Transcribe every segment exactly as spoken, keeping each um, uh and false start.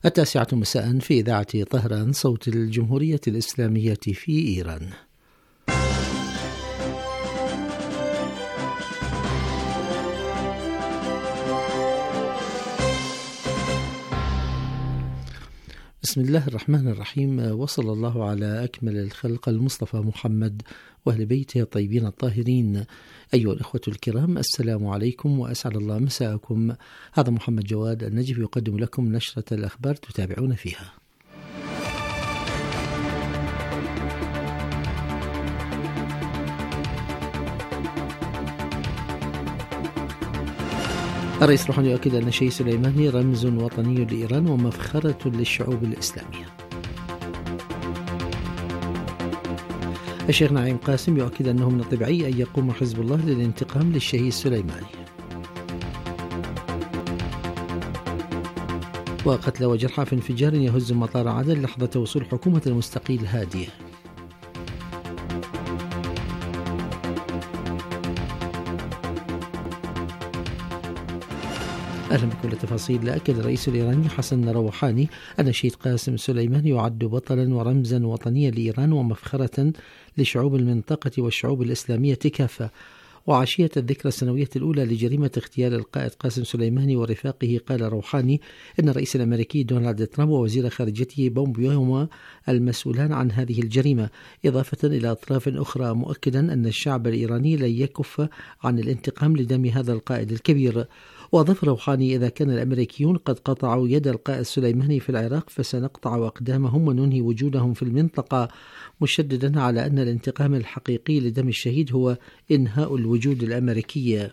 التاسعة مساء في إذاعة طهران صوت الجمهورية الإسلامية في إيران. بسم الله الرحمن الرحيم، وصلى الله على أكمل الخلق المصطفى محمد وأهل بيته الطيبين الطاهرين. أيها الإخوة الكرام، السلام عليكم وأسعد الله مساءكم. هذا محمد جواد النجف يقدم لكم نشرة الأخبار تتابعون فيها. الرئيس الروحاني يؤكد أن الشيخ سليماني رمز وطني لإيران ومفخرة للشعوب الإسلامية. الشيخ نعيم قاسم يؤكد أنه من الطبيعي أن يقوم حزب الله للانتقام للشهيد سليماني. وقتل وجرحى في انفجار يهز مطار عدن لحظة وصول حكومة المستقيل هادية. أهلا بكل التفاصيل. أكد الرئيس الإيراني حسن روحاني أن الشهيد قاسم سليماني يعد بطلا ورمزا وطنيا لإيران ومفخرة لشعوب المنطقة والشعوب الإسلامية كافة. وعشية الذكرى السنوية الأولى لجريمة اغتيال القائد قاسم سليماني ورفاقه، قال روحاني إن الرئيس الأمريكي دونالد ترامب ووزير خارجيته بومبيو هما المسؤولان عن هذه الجريمة، إضافة إلى أطراف أخرى، مؤكدا أن الشعب الإيراني لن يكف عن الانتقام لدم هذا القائد الكبير. وأضاف روحاني: إذا كان الأمريكيون قد قطعوا يد القائد سليماني في العراق فسنقطع أقدامهم وننهي وجودهم في المنطقة، مشددا على أن الانتقام الحقيقي لدم الشهيد هو إنهاء الوجود الأمريكي.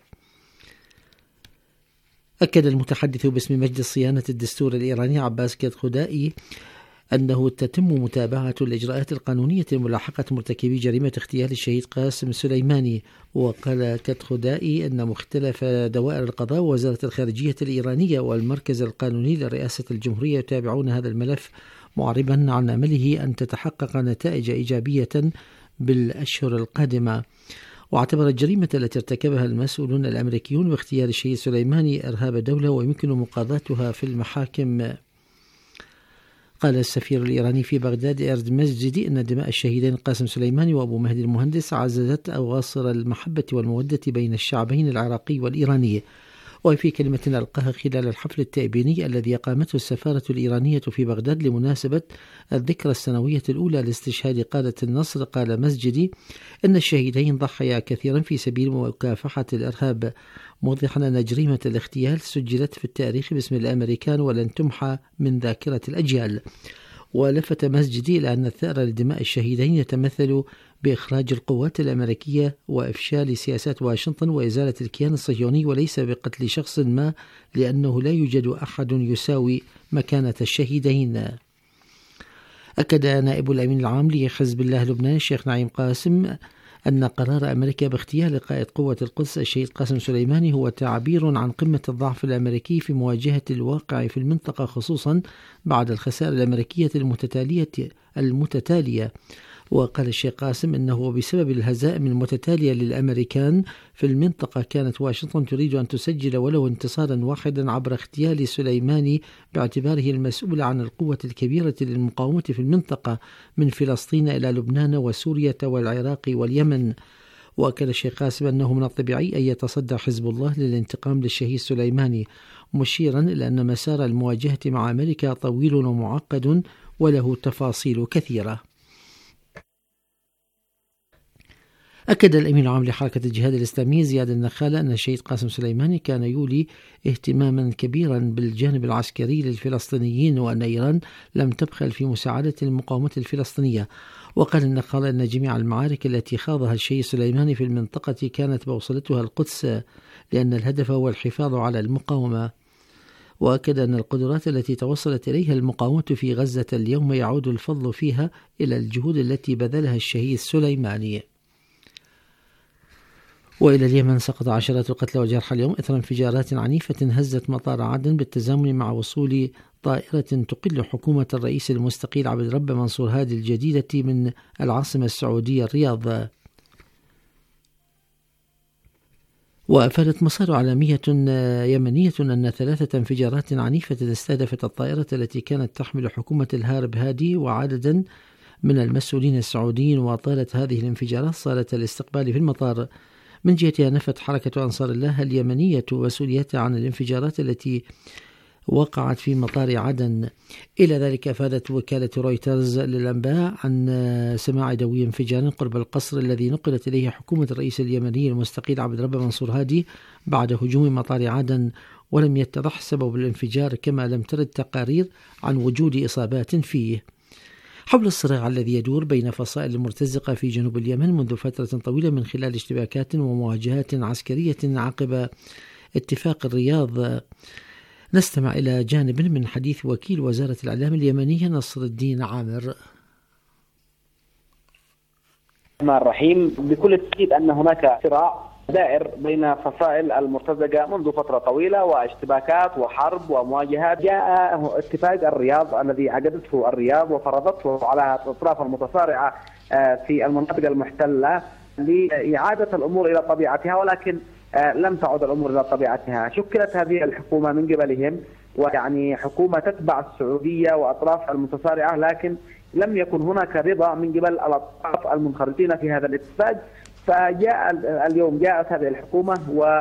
أكد المتحدث باسم مجلس صيانة الدستور الإيراني عباس كدخدائي أنه تتم متابعة الإجراءات القانونية لملاحقة مرتكبي جريمة اغتيال الشهيد قاسم سليماني. وقال كدخدائي أن مختلف دوائر القضاء ووزارة الخارجية الإيرانية والمركز القانوني لرئاسة الجمهورية يتابعون هذا الملف، معربا عن أمله أن تتحقق نتائج إيجابية بالأشهر القادمة. واعتبر الجريمة التي ارتكبها المسؤولون الأمريكيون باغتيال الشهيد سليماني إرهاب دولة ويمكن مقاضاتها في المحاكم. قال السفير الإيراني في بغداد إرد مسجدي أن دماء الشهيدين قاسم سليماني وأبو مهدي المهندس عززت أواصر المحبة والمودة بين الشعبين العراقي والإيراني. وفي كلمة ألقاها خلال الحفل التأبيني الذي أقامته السفارة الإيرانية في بغداد لمناسبة الذكرى السنوية الأولى لاستشهاد قادة النصر، قال مسجدي أن الشهيدين ضحيا كثيرا في سبيل مكافحة الإرهاب، موضحا أن جريمة الاغتيال سجلت في التاريخ باسم الأمريكان ولن تمحى من ذاكرة الأجيال. ولفت مسجدي إلى أن الثأر لدماء الشهيدين يتمثل بإخراج القوات الأمريكية وإفشال سياسات واشنطن وإزالة الكيان الصهيوني، وليس بقتل شخص ما، لأنه لا يوجد أحد يساوي مكانة الشهيدين. أكد نائب الأمين العام لحزب الله لبنان الشيخ نعيم قاسم أن قرار أمريكا باغتيال قائد قوة القدس الشهيد قاسم سليماني هو تعبير عن قمة الضعف الأمريكي في مواجهة الواقع في المنطقة، خصوصا بعد الخسائر الأمريكية المتتالية المتتالية. وقال الشيخ قاسم أنه بسبب الهزائم المتتالية للأمريكان في المنطقة كانت واشنطن تريد أن تسجل ولو انتصارا واحدا عبر اغتيال سليماني، باعتباره المسؤول عن القوة الكبيرة للمقاومة في المنطقة من فلسطين إلى لبنان وسوريا والعراق واليمن. وأكد الشيخ قاسم أنه من الطبيعي أن يتصدى حزب الله للانتقام للشهيد سليماني، مشيرا إلى أن مسار المواجهة مع أمريكا طويل ومعقد وله تفاصيل كثيرة. أكد الأمين العام لحركة الجهاد الإسلامي زياد النخالة أن الشهيد قاسم سليماني كان يولي اهتماما كبيرا بالجانب العسكري للفلسطينيين، وأن إيران لم تبخل في مساعدة المقاومة الفلسطينية. وقال النخالة أن جميع المعارك التي خاضها الشهيد سليماني في المنطقة كانت بوصلتها القدس، لأن الهدف هو الحفاظ على المقاومة. وأكد أن القدرات التي توصلت إليها المقاومة في غزة اليوم يعود الفضل فيها إلى الجهود التي بذلها الشهيد سليماني. وإلى اليمن، سقط عشرات القتلى وجرحى اليوم إثر انفجارات عنيفة هزت مطار عدن بالتزامن مع وصول طائرة تقل حكومة الرئيس المستقيل عبد الرب منصور هادي الجديدة من العاصمة السعودية الرياض. وأفادت مصادر عالمية يمنية أن ثلاثة انفجارات عنيفة استهدفت الطائرة التي كانت تحمل حكومة الهارب هادي وعددا من المسؤولين السعوديين، وطالت هذه الانفجارات صالة الاستقبال في المطار. من جهتها نفت حركة أنصار الله اليمنية مسؤوليتها عن الانفجارات التي وقعت في مطار عدن. إلى ذلك أفادت وكالة رويترز للأنباء عن سماع دوي انفجار قرب القصر الذي نقلت إليه حكومة الرئيس اليمني المستقيل عبد الرب منصور هادي بعد هجوم مطار عدن، ولم يتضح سبب الانفجار، كما لم ترد تقارير عن وجود إصابات فيه. حول الصراع الذي يدور بين فصائل مرتزقة في جنوب اليمن منذ فترة طويلة من خلال اشتباكات ومواجهات عسكرية عقب اتفاق الرياض، نستمع إلى جانب من حديث وكيل وزارة الإعلام اليمنية نصر الدين عامر. الرحمن الرحيم. بكل تأكيد أن هناك صراع دائر بين فصائل المرتزقة منذ فترة طويلة، واشتباكات وحرب ومواجهات. جاء اتفاق الرياض الذي عقدته الرياض وفرضته على الأطراف المتصارعة في المناطق المحتلة لإعادة الأمور إلى طبيعتها، ولكن لم تعد الأمور إلى طبيعتها. شكلت هذه الحكومة من قبلهم، ويعني حكومة تتبع السعودية وأطراف المتصارعة، لكن لم يكن هناك رضا من قبل الأطراف المنخرطين في هذا الاتفاق. فجاء اليوم جاءت هذه الحكومة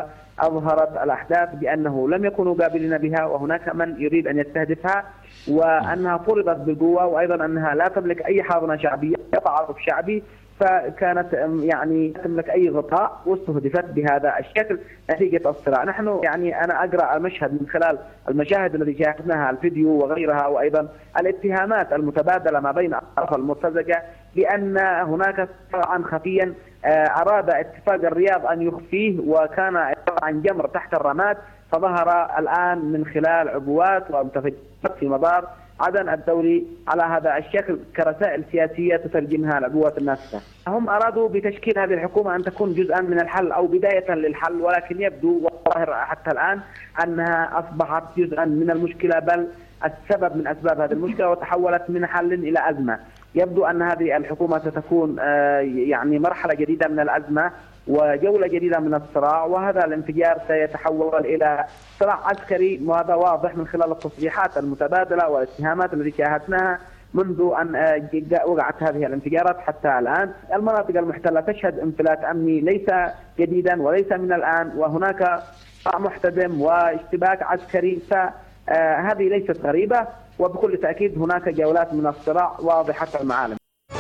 وأظهرت الأحداث بأنه لم يكونوا قابلين بها، وهناك من يريد أن يستهدفها، وأنها فرضت بقوة، وأيضا أنها لا تملك أي حاضنة شعبية، تعاطف شعبي، فكانت يعني تملك أي غطاء، واستهدفت بهذا الشكل نتيجة الصراع. نحن يعني أنا أقرأ المشهد من خلال المشاهد التي شاهدناها، الفيديو وغيرها، وأيضا الاتهامات المتبادلة ما بين الأطراف المرتزقة بأن هناك صراعا خفيا أراد اتفاق الرياض أن يخفيه، وكان عبارة عن جمر تحت الرماد، فظهر الآن من خلال عبوات ومتفجرات في مطار عدن الدولي على هذا الشكل كرسائل سياسية تترجمها العبوات الناسفة. هم أرادوا بتشكيل هذه الحكومة أن تكون جزءا من الحل أو بداية للحل، ولكن يبدو وظاهر حتى الآن أنها أصبحت جزءا من المشكلة، بل السبب من أسباب هذه المشكلة، وتحولت من حل إلى أزمة. يبدو أن هذه الحكومة ستكون يعني مرحلة جديدة من الأزمة وجولة جديدة من الصراع، وهذا الانفجار سيتحول إلى صراع عسكري، وهذا واضح من خلال التصريحات المتبادلة والاتهامات التي شاهدناها منذ أن وقعت هذه الانفجارات حتى الآن. المناطق المحتلة تشهد انفلات أمني ليس جديدا وليس من الآن، وهناك صراع محتدم واشتباك عسكري، فهذه ليست غريبة، وبكل تأكيد هناك جولات من الصراع واضحة المعالم.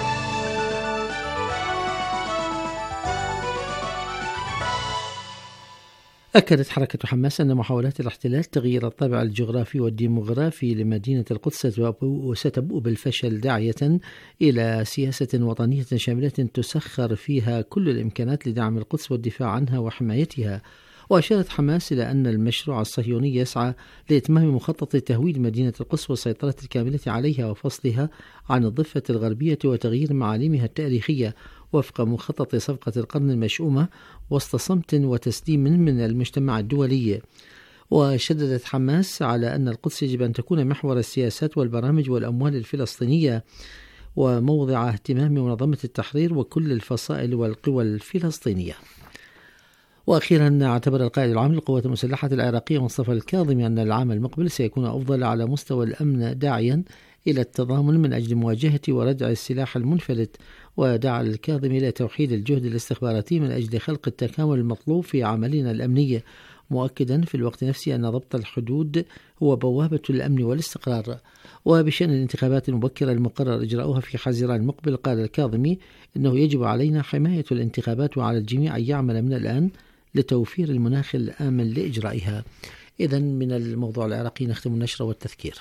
أكدت حركة حماس أن محاولات الاحتلال تغيير الطابع الجغرافي والديموغرافي لمدينة القدس ستبوء بالفشل، داعية إلى سياسة وطنية شاملة تسخر فيها كل الإمكانات لدعم القدس والدفاع عنها وحمايتها. وأشارت حماس إلى أن المشروع الصهيوني يسعى لإتمام مخطط تهويد مدينة القدس والسيطرة الكاملة عليها وفصلها عن الضفة الغربية وتغيير معالمها التاريخية وفق مخطط صفقة القرن المشؤومة وسط صمت وتسليم من المجتمع الدولي. وشددت حماس على أن القدس يجب أن تكون محور السياسات والبرامج والأموال الفلسطينية وموضع اهتمام منظمة التحرير وكل الفصائل والقوى الفلسطينية. وأخيرا اعتبر القائد العام للقوات المسلحة العراقية مصطفى الكاظمي أن العام المقبل سيكون أفضل على مستوى الأمن، داعيا إلى التضامن من أجل مواجهة وردع السلاح المنفلت. ودعا الكاظمي إلى توحيد الجهد الاستخباراتي من أجل خلق التكامل المطلوب في عملنا الأمني، مؤكدا في الوقت نفسه أن ضبط الحدود هو بوابة الأمن والاستقرار. وبشأن الانتخابات المبكرة المقرر إجراؤها في حزيران المقبل، قال الكاظمي إنه يجب علينا حماية الانتخابات، وعلى الجميع أن يعمل من الآن لتوفير المناخ الآمن لإجرائها. إذن من الموضوع العراقي نختم النشرة والتذكير.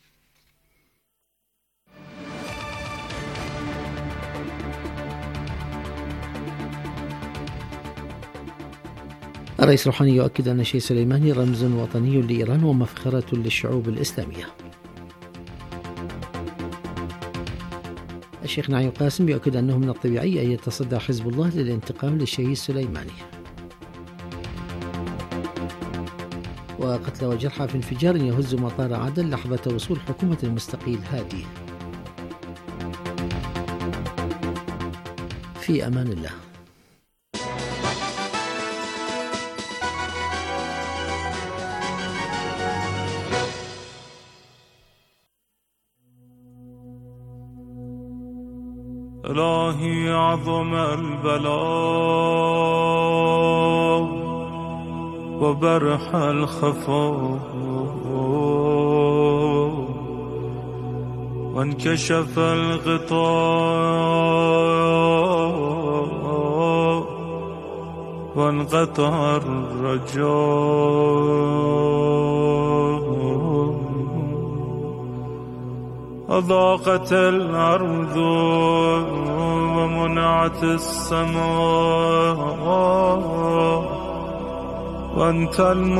الرئيس روحاني يؤكد أن الشيخ سليماني رمز وطني لإيران ومفخرة للشعوب الإسلامية. الشيخ نعيم قاسم يؤكد أنه من الطبيعي أن يتصدى حزب الله للانتقام للشيخ سليماني. وقتل وجرحى في انفجار يهز مطار عدن لحظة وصول حكومة المستقيل هادي. في أمان الله. الهی عظم البلاء و برح الخفا و انکشف الغطاء و انقطع الرجاء أضاقت الأرض ومنعت السماء وأنت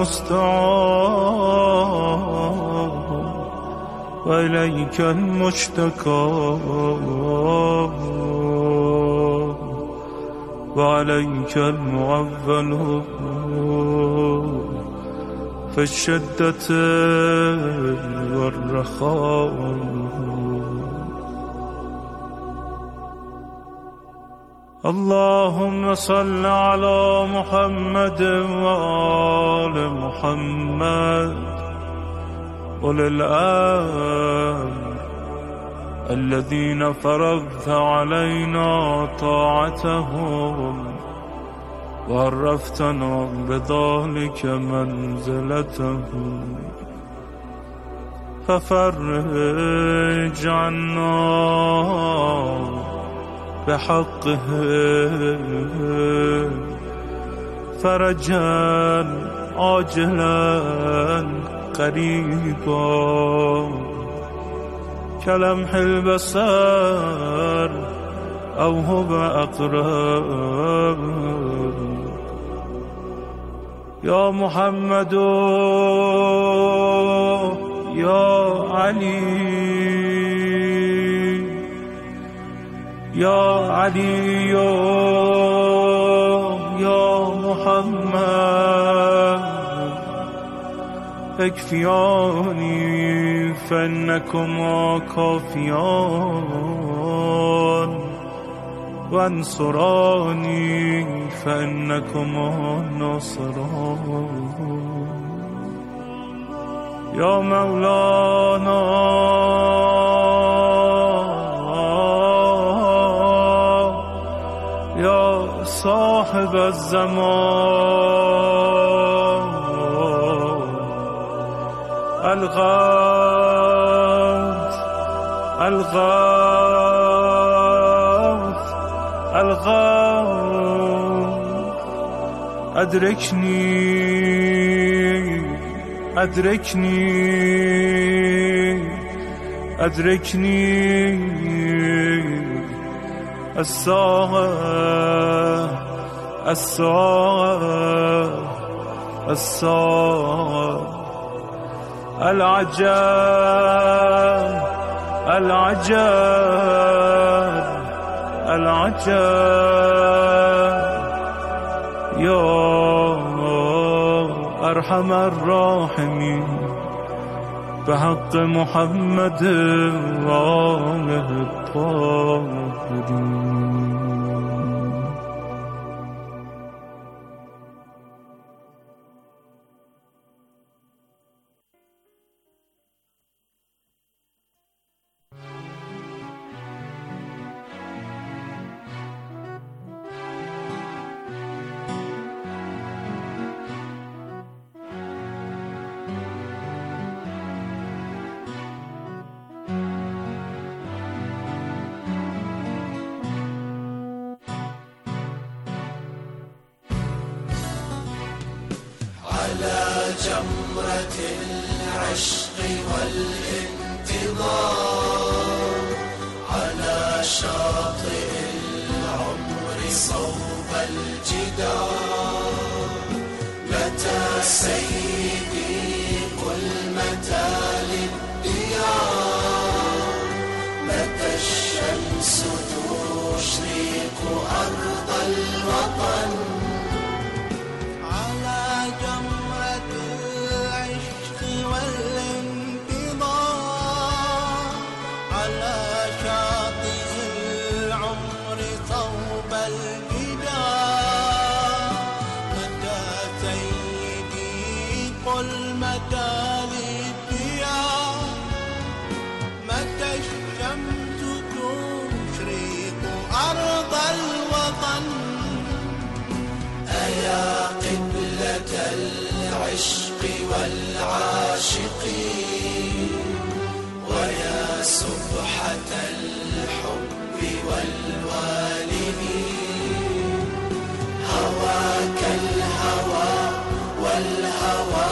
المستعان وإليك المشتكى وعليك المعول في الشدة والرخاء. اللهم صل على محمد وآل محمد أولي الأمر الذين فرضت علينا طاعتهم وعرفتنا بذلك منزلتهم ففرج عنا بحقه فرجا عاجلا قريبا كلمح البصر أو هو أقرب. يا محمد يا علي يا علي يا محمد اكفياني فإنكما كافيان وانصراني فإنكما ناصران. يا مولانا يا صاحب الزمان الغوث الغوث الغوث أدركني أدركني أدركني الساعة الساعة الساعة العجاب العجاب العجاب. يا أرحم الراحمين بحق محمد وآله الطاهرين. جمرة العشق والانتظار على شاطئ العمر صوب الجدار. متى سيدي قل متى للديار، متى الشمس تشرق أرض الوطن الشمس تشرق العشق والعاشقين ويا سبحة الحب والوالدين هواك الهوى والهوى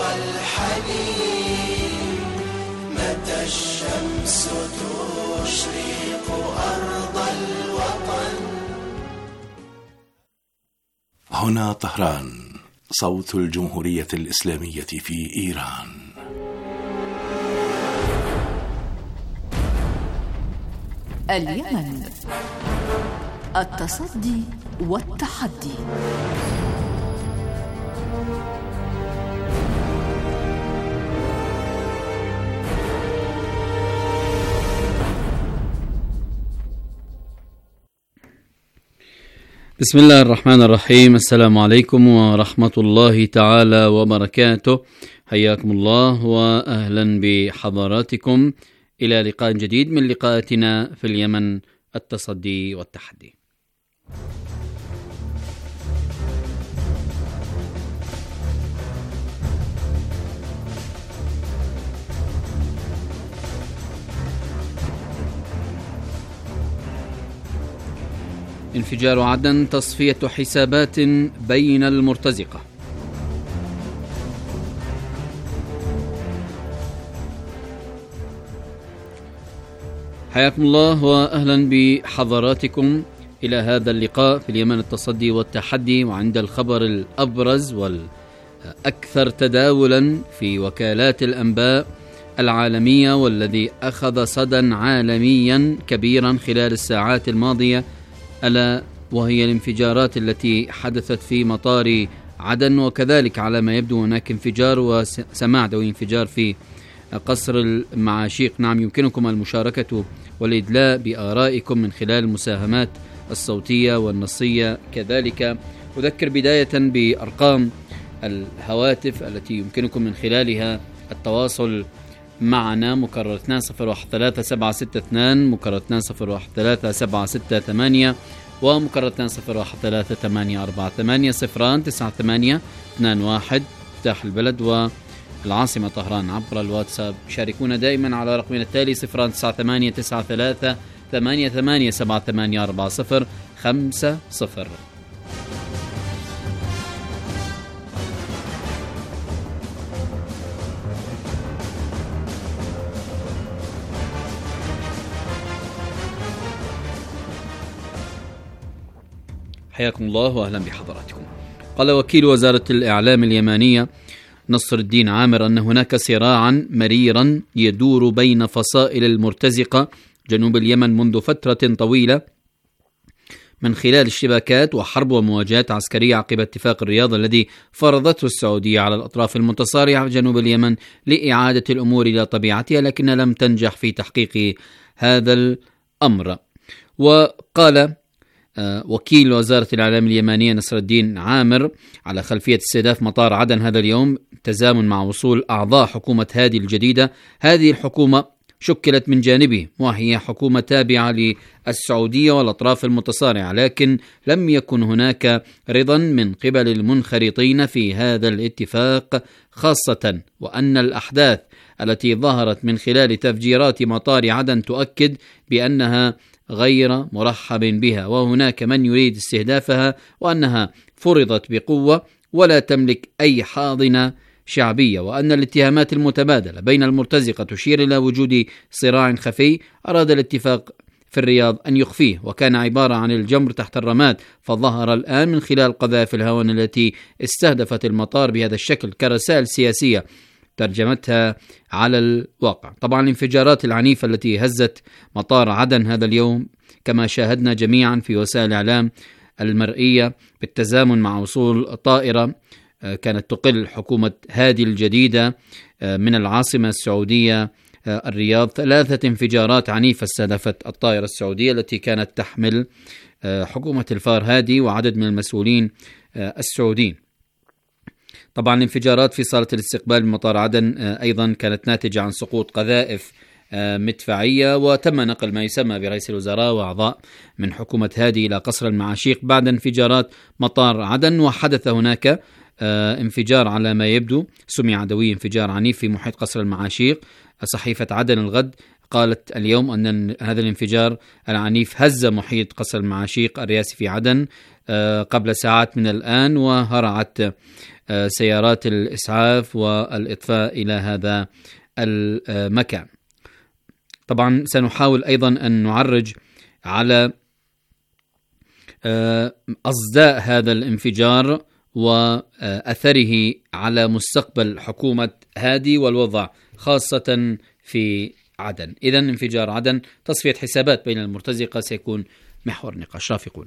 والحنين متى الشمس تشرق أرض الوطن. هنا طهران، صوت الجمهورية الإسلامية في إيران. اليمن، التصدي والتحدي. بسم الله الرحمن الرحيم. السلام عليكم ورحمة الله تعالى وبركاته. حياكم الله وأهلا بحضراتكم إلى لقاء جديد من لقاءاتنا في اليمن، التصدي والتحدي. انفجار عدن، تصفية حسابات بين المرتزقة. حياكم الله وأهلا بحضراتكم إلى هذا اللقاء في اليمن، التصدي والتحدي. وعند الخبر الأبرز والأكثر تداولا في وكالات الأنباء العالمية والذي أخذ صدى عالميا كبيرا خلال الساعات الماضية، ألا وهي الانفجارات التي حدثت في مطار عدن، وكذلك على ما يبدو هناك انفجار وسماع دوي انفجار في قصر المعاشيق. نعم، يمكنكم المشاركة والإدلاء بآرائكم من خلال المساهمات الصوتية والنصية. كذلك أذكر بداية بأرقام الهواتف التي يمكنكم من خلالها التواصل معنا: مكرر اثنان صفر واحد ثلاثة سبعة ستة اثنان، مكرر اثنان صفر واحد ثلاثة سبعة ستة ثمانية، ومكرر اثنان صفر واحد ثلاثة ثمانية أربعة ثمانية صفران تسعة ثمانية اثنان واحد مفتاح البلد والعاصمة طهران. عبر الواتساب شاركونا دائما على رقمنا التالي صفران تسعة ثمانية تسعة ثلاثة ثمانية ثمانية سبعة ثمانية أربعة صفر خمسة صفر. حياكم الله وأهلا بحضراتكم. قال وكيل وزارة الإعلام اليمانية نصر الدين عامر أن هناك صراعا مريرا يدور بين فصائل المرتزقة جنوب اليمن منذ فترة طويلة من خلال اشتباكات وحرب ومواجهات عسكرية عقب اتفاق الرياض الذي فرضته السعودية على الأطراف المتصارعة في جنوب اليمن لإعادة الأمور إلى طبيعتها، لكن لم تنجح في تحقيق هذا الأمر. وقال وكيل وزارة الإعلام اليمانية نصر الدين عامر على خلفية استهداف مطار عدن هذا اليوم تزامن مع وصول أعضاء حكومة هادي الجديدة. هذه الحكومة شكلت من جانبه وهي حكومة تابعة للسعودية والأطراف المتصارعة، لكن لم يكن هناك رضا من قبل المنخرطين في هذا الاتفاق، خاصة وأن الأحداث التي ظهرت من خلال تفجيرات مطار عدن تؤكد بأنها غير مرحب بها، وهناك من يريد استهدافها، وأنها فرضت بقوة ولا تملك أي حاضنة شعبية، وأن الاتهامات المتبادلة بين المرتزقة تشير إلى وجود صراع خفي أراد الاتفاق في الرياض أن يخفيه، وكان عبارة عن الجمر تحت الرماد، فظهر الآن من خلال قذائف الهوان التي استهدفت المطار بهذا الشكل كرسائل سياسية ترجمتها على الواقع. طبعا الانفجارات العنيفة التي هزت مطار عدن هذا اليوم كما شاهدنا جميعا في وسائل الإعلام المرئية بالتزامن مع وصول طائرة كانت تقل حكومة هادي الجديدة من العاصمة السعودية الرياض، ثلاثة انفجارات عنيفة استهدفت الطائرة السعودية التي كانت تحمل حكومة الفار هادي وعدد من المسؤولين السعوديين. طبعا الانفجارات في صالة الاستقبال بمطار عدن أيضا كانت ناتجة عن سقوط قذائف مدفعية، وتم نقل ما يسمى برئيس الوزراء وأعضاء من حكومة هادي إلى قصر المعاشيق بعد انفجارات مطار عدن. وحدث هناك انفجار على ما يبدو، سمي عدوي، انفجار عنيف في محيط قصر المعاشيق. صحيفة عدن الغد قالت اليوم أن هذا الانفجار العنيف هز محيط قصر المعاشيق الرئاسي في عدن قبل ساعات من الآن، وهرعت سيارات الإسعاف والإطفاء إلى هذا المكان. طبعا سنحاول أيضا أن نعرج على أصداء هذا الانفجار وأثره على مستقبل حكومة هادي والوضع خاصة في عدن. إذن انفجار عدن، تصفية حسابات بين المرتزقة سيكون محور نقاش. رافقونا.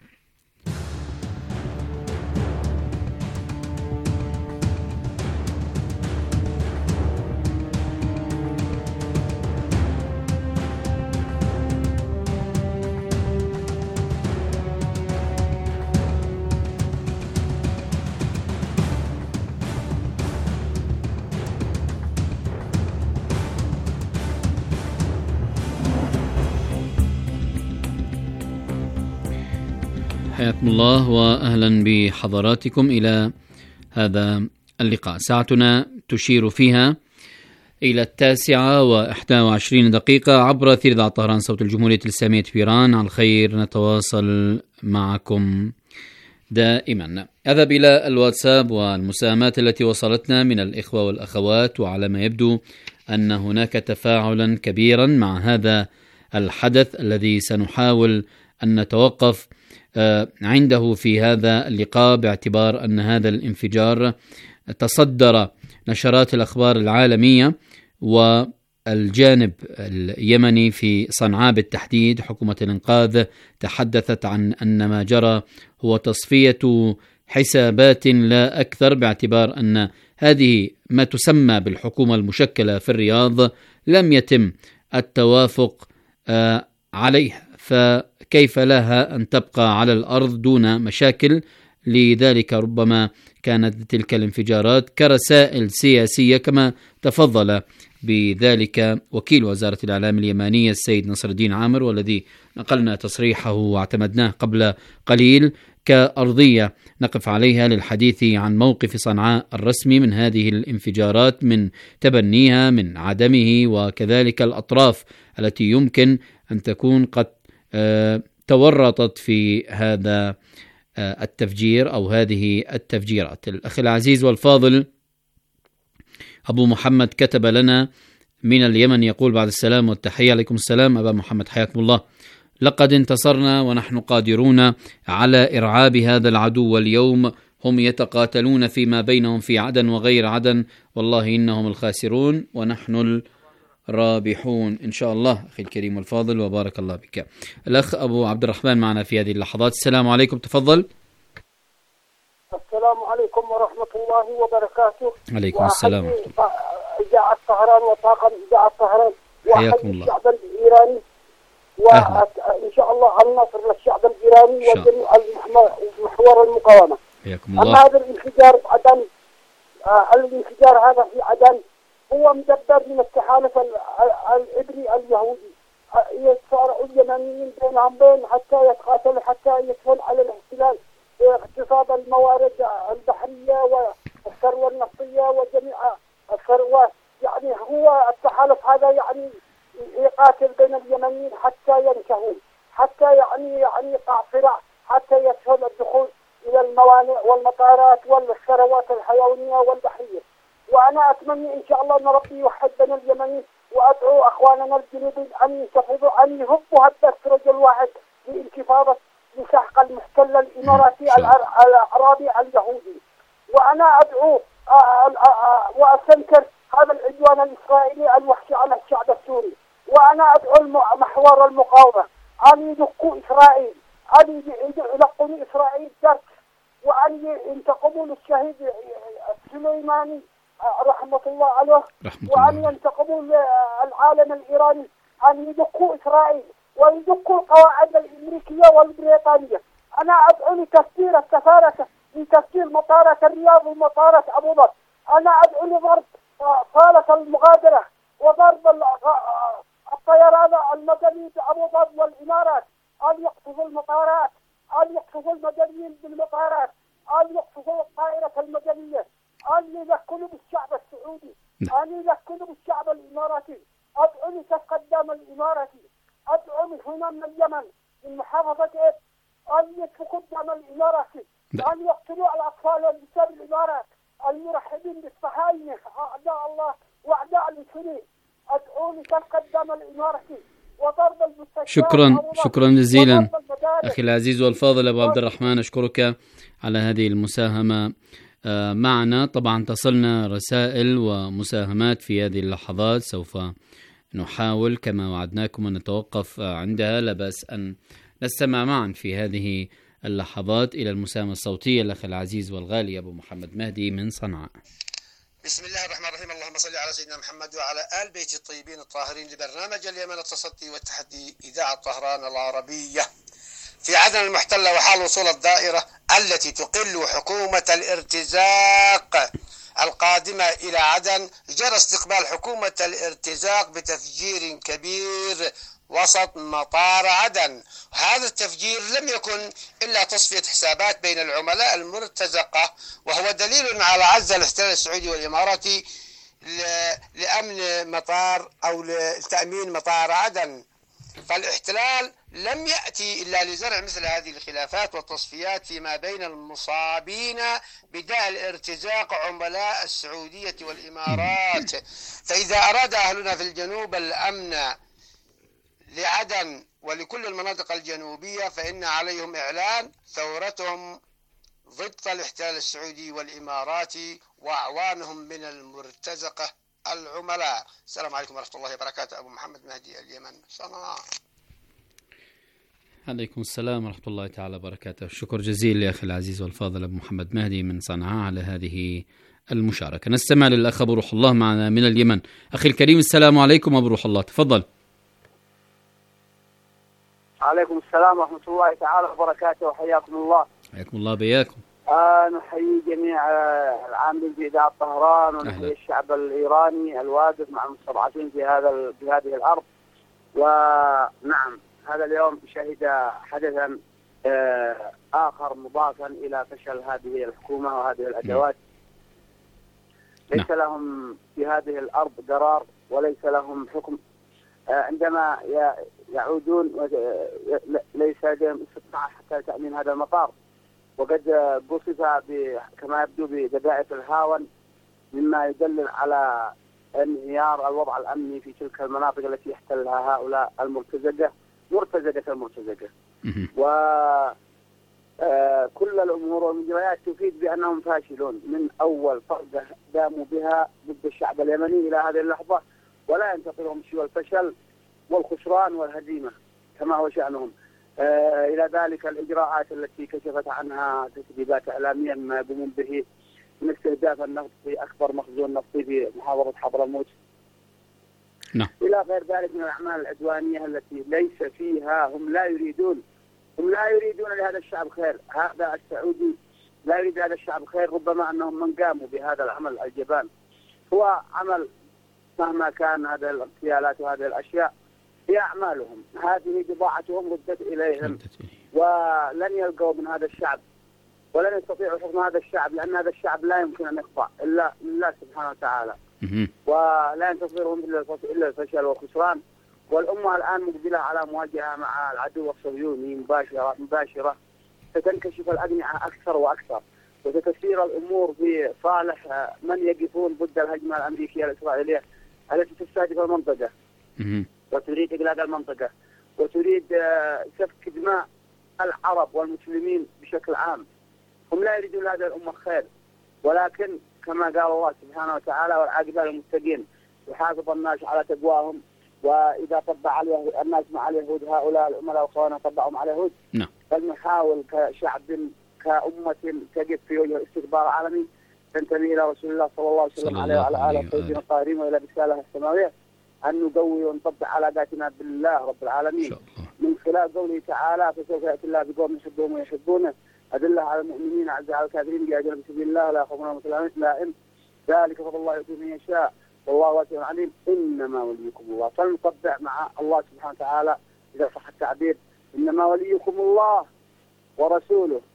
حياكم الله وأهلا بحضراتكم إلى هذا اللقاء. ساعتنا تشير فيها إلى التاسعة وإحدى وعشرين دقيقة عبر أثير إذاعة طهران صوت الجمهورية الإسلامية في إيران. على الخير نتواصل معكم دائما. أذهب إلى الواتساب والمساهمات التي وصلتنا من الإخوة والأخوات، وعلى ما يبدو أن هناك تفاعلا كبيرا مع هذا الحدث الذي سنحاول أن نتوقف عنده في هذا اللقاء، باعتبار أن هذا الانفجار تصدر نشرات الأخبار العالمية. والجانب اليمني في صنعاء بالتحديد، حكومة الإنقاذ تحدثت عن أن ما جرى هو تصفية حسابات لا أكثر، باعتبار أن هذه ما تسمى بالحكومة المشكلة في الرياض لم يتم التوافق عليها، فكيف لها أن تبقى على الأرض دون مشاكل؟ لذلك ربما كانت تلك الانفجارات كرسائل سياسية، كما تفضل بذلك وكيل وزارة الإعلام اليمانية السيد نصر الدين عامر، والذي نقلنا تصريحه واعتمدناه قبل قليل كأرضية نقف عليها للحديث عن موقف صنعاء الرسمي من هذه الانفجارات، من تبنيها، من عدمه، وكذلك الأطراف التي يمكن أن تكون قد تورطت في هذا التفجير أو هذه التفجيرات. الأخ العزيز والفاضل أبو محمد كتب لنا من اليمن يقول: بعد السلام والتحية. عليكم السلام أبا محمد، حياكم الله. لقد انتصرنا ونحن قادرون على إرعاب هذا العدو، واليوم هم يتقاتلون فيما بينهم في عدن وغير عدن، والله إنهم الخاسرون ونحن الرابحون إن شاء الله. أخي الكريم والفاضل وبارك الله بك. الأخ أبو عبد الرحمن معنا في هذه اللحظات. السلام عليكم، تفضل. السلام عليكم ورحمة الله وبركاته. عليكم السلام. إذاعة طهران وطاقم إذاعة طهران حياكم الله. الشعب الإيراني، وإن شاء الله النصر للشعب الإيراني وجميع محور المقاومة. حياكم الله. أما هذا الانفجار عدن، آه الانفجار هذا في عدن هو مدبر من التحالف العبري اليهودي، يتصارعوا اليمنيين بينهم بين حتى يتقاتلوا، حتى يدخل على الاحتلال اغتصاب الموارد البحرية والثروة النفطية وجميع الثروات. يعني هو التحالف هذا يعني يقاتل بين اليمنيين حتى ينتهوا، حتى يعني يعني يقع صراع، حتى يسهل الدخول إلى الموانئ والمطارات والثروات الحيوانية والبحرية. وأنا أتمنى إن شاء الله أن ربي يوحد بين اليمنيين، وأدعو أخواننا الجنوبيين أن ينتفضوا، أن يهبوا هبة رجل واحد لانتفاضة لسحق المحتل الإماراتي الأعرابي اليهودي. وأنا أدعو وأستنكر هذا العدوان الإسرائيلي الوحشي على الشعب السوري. وأنا أدعو محور المقاومة أن يدقوا إسرائيل، أن يلقوا إسرائيل درس، وأن ينتقموا للشهيد السليماني رحمة الله عليه، وأن ينتقموا للعالم الإيراني، أن يدقوا إسرائيل ويدقوا القواعد الأمريكية والبريطانية. أنا أدعو لتسجيل السفارة، لتسجيل مطارة الرياض ومطارة أبو ظبي. أنا أدعو لضرب صالة المغادرة وضرب الطيران المدني بأبو ظبي والإمارات، أن يقصفوا المطارات، أن يقصفوا المدنيين بالمطارات، أن يقصفوا الطائرة المدنية، أن يذكروا بالشعب السعودي، أن يذكروا بالشعب الإماراتي. أدعو لتقدم الإماراتي، أدعو من هنا من اليمن من محافظة إب أن يتركوا الدم الإماراتي، أن يقتلوا الأطفال والنساء الإمارات المرحبين بالصهاينة أعداء الله وأعداء المسلمين. أدعو لتقدم الإماراتي وضرب المستشفيات. شكرا شكرا جزيلا أخي العزيز والفاضل أبو عبد الرحمن، أشكرك على هذه المساهمة معنا. طبعا تصلنا رسائل ومساهمات في هذه اللحظات، سوف نحاول كما وعدناكم أن نتوقف عندها. لا بأس أن نستمع معا في هذه اللحظات إلى المساهمة الصوتية الأخ العزيز والغالي أبو محمد مهدي من صنعاء. بسم الله الرحمن الرحيم. اللهم صل على سيدنا محمد وعلى آل بيت الطيبين الطاهرين. لبرنامج اليمن التصدي والتحدي، إذاعة طهران العربية. في عدن المحتلة وحال وصول الدائرة التي تقل حكومة الارتزاق القادمة إلى عدن، جرى استقبال حكومة الارتزاق بتفجير كبير وسط مطار عدن. هذا التفجير لم يكن إلا تصفية حسابات بين العملاء المرتزقة، وهو دليل على عجز الاحتلال السعودي والإماراتي لأمن مطار أو لتأمين مطار عدن. فالاحتلال لم يأتي إلا لزرع مثل هذه الخلافات والتصفيات فيما بين المصابين بداء الارتزاق عملاء السعودية والإمارات. فإذا أراد أهلنا في الجنوب الأمن لعدن ولكل المناطق الجنوبية، فإن عليهم إعلان ثورتهم ضد الاحتلال السعودي والإماراتي وأعوانهم من المرتزقة العملاء. السلام عليكم ورحمة الله وبركاته. أبو محمد مهدي، اليمن، صنعاء. عليكم السلام ورحمة الله تعالى وبركاته. شكر جزيل يا أخي العزيز والفاضل أبو محمد مهدي من صنعاء على هذه المشاركة. نستمع للأخ أبو روح الله معنا من اليمن. أخي الكريم، السلام عليكم أبو روح الله، تفضل. عليكم السلام ورحمة الله تعالى وبركاته، وحياكم الله. حياكم الله بياكم. آه نحيي جميع العاملين في إذاعة طهران، ونحيي الشعب الإيراني الواقف مع المستضعفين في هذا في هذه الأرض. ونعم، هذا اليوم شهد حدثا آه آخر مضافا إلى فشل هذه الحكومة وهذه الأدوات. ليس لهم في هذه الأرض قرار وليس لهم حكم. آه عندما يعودون ليس لديهم استطاعة حتى تأمين هذا المطار، وقد قصف كما يبدو بقذائف الهاون، مما يدلل على انهيار الوضع الأمني في تلك المناطق التي يحتلها هؤلاء المرتزقة مرتزقة المرتزقة. وكل الأمور والمجريات تفيد بأنهم فاشلون من أول فرقة قاموا بها ضد الشعب اليمني إلى هذه اللحظة، ولا ينتظرهم سوى الفشل والخسران والهزيمة كما هو شأنهم. آه إلى ذلك الإجراءات التي كشفت عنها تسريبات إعلامية ما يقومون به من استهداف النفط في أكبر مخزون نفطي في محافظة حضرموت. نعم. إلى غير ذلك من الأعمال العدوانية التي ليس فيها، هم لا يريدون هم لا يريدون لهذا الشعب خير. هذا السعودي لا يريد هذا الشعب خير، ربما أنهم من قاموا بهذا العمل الجبان. هو عمل مهما كان هذه الاغتيالات وهذه الأشياء هي أعمالهم، هذه بضاعتهم ردت إليهم، ولن يلقوا من هذا الشعب ولن يستطيعوا حكم هذا الشعب، لأن هذا الشعب لا يمكن أن يخضع إلا لله سبحانه وتعالى، ولا ينتصرهم إلا الفشل والخسران. والأمة الآن مقبلة على مواجهة مع العدو الصهيوني مباشرة مباشرة ستنكشف الأجنحة أكثر وأكثر، وستسير الأمور في صالح من يقفون ضد الهجمة الأمريكية الإسرائيلية التي تستهدف المنطقة وتريد إغلاق المنطقة وتريد سفك دماء العرب والمسلمين بشكل عام. هم لا يريدون لهذه الأمة خير، ولكن كما قال الله سبحانه وتعالى: والعاقبة للمتقين. يحافظ الناس على تقواهم، وإذا طبع الناس مع اليهود هؤلاء العملاء وخوانا طبعهم على اليهود. نعم. فلنحاول كشعب كأمة تقف في وجه الاستكبار العالمي، تنتمي إلى رسول الله صلى الله عليه وسلم عليه وعلى آله الطيبين الطاهرين وإلى رسالة السماوية، أن نقوي ونطبق علاقاتنا بالله رب العالمين من خلال قوله تعالى: فسوف يأتي الله بقوم يحبهم ويحبونه أدلة على المؤمنين أعزاء على الكافرين بأجل سبيل الله لا خوف عليهم ولا هم يحزنون ذلك فضل الله يؤتيه من يشاء والله واسع عليم إنما وليكم الله. فلنطبق مع الله سبحانه وتعالى إذا صح التعبير: إنما وليكم الله ورسوله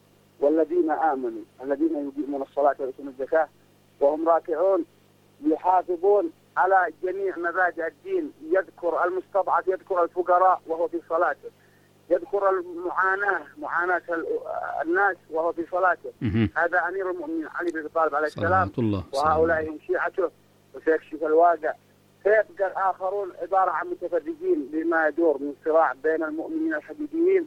والذين آمنوا الذين يقيمون الصلاة ويؤتون الزكاة وهم راكعون يحافظون على جميع مبادئ الدين، يذكر المستضعف، يذكر الفقراء وهو في صلاته، يذكر المعاناة معاناة الناس وهو في صلاته. هذا أمير المؤمنين علي بن أبي طالب عليه السلام، وهؤلاء هم شيعته، وسيكشف الواقع. سيبقى الآخرون عبارة عن متفرجين بما يدور من صراع بين المؤمنين الحقيقيين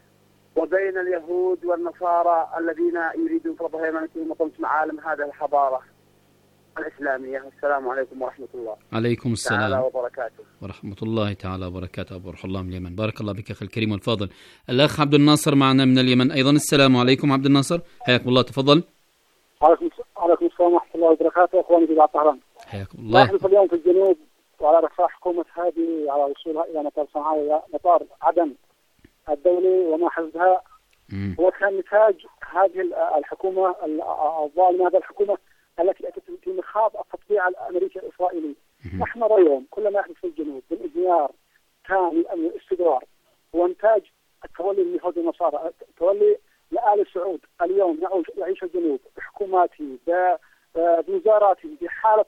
وبين اليهود والنصارى الذين يريدون فرض هيمنتهم وطمس معالم هذه الحضارة الإسلامية. السلام عليكم ورحمة الله. عليكم السلام تعالى وبركاته. ورحمة الله تعالى وبركاته. أبو روح الله من اليمن. بارك الله بك أخي الكريم والفاضل. الأخ عبد الناصر معنا من اليمن أيضا. السلام عليكم عبد الناصر، حياكم الله، تفضل. عليكم السلام ورحمة الله وبركاته. أخواني في طهران، حياكم الله. نحن في اليوم في الجنوب وعلى رفاه حكومة هذه على وصولها إلى مطار صنعاء، مطار عدن الدولي وما حزبها، وكان نتاج هذه الحكومة الظالمة، هذه الحكومة التي أتت في مخاض التطبيع الأمريكي الإسرائيلي. نحن نرى اليوم كل ما يحدث في الجنوب بالانهيار كان الأمن والاستقرار هو إنتاج التولي اليهود والنصارى، التولي لآل سعود. اليوم يعيش الجنوب بحكوماته بوزاراته بحالة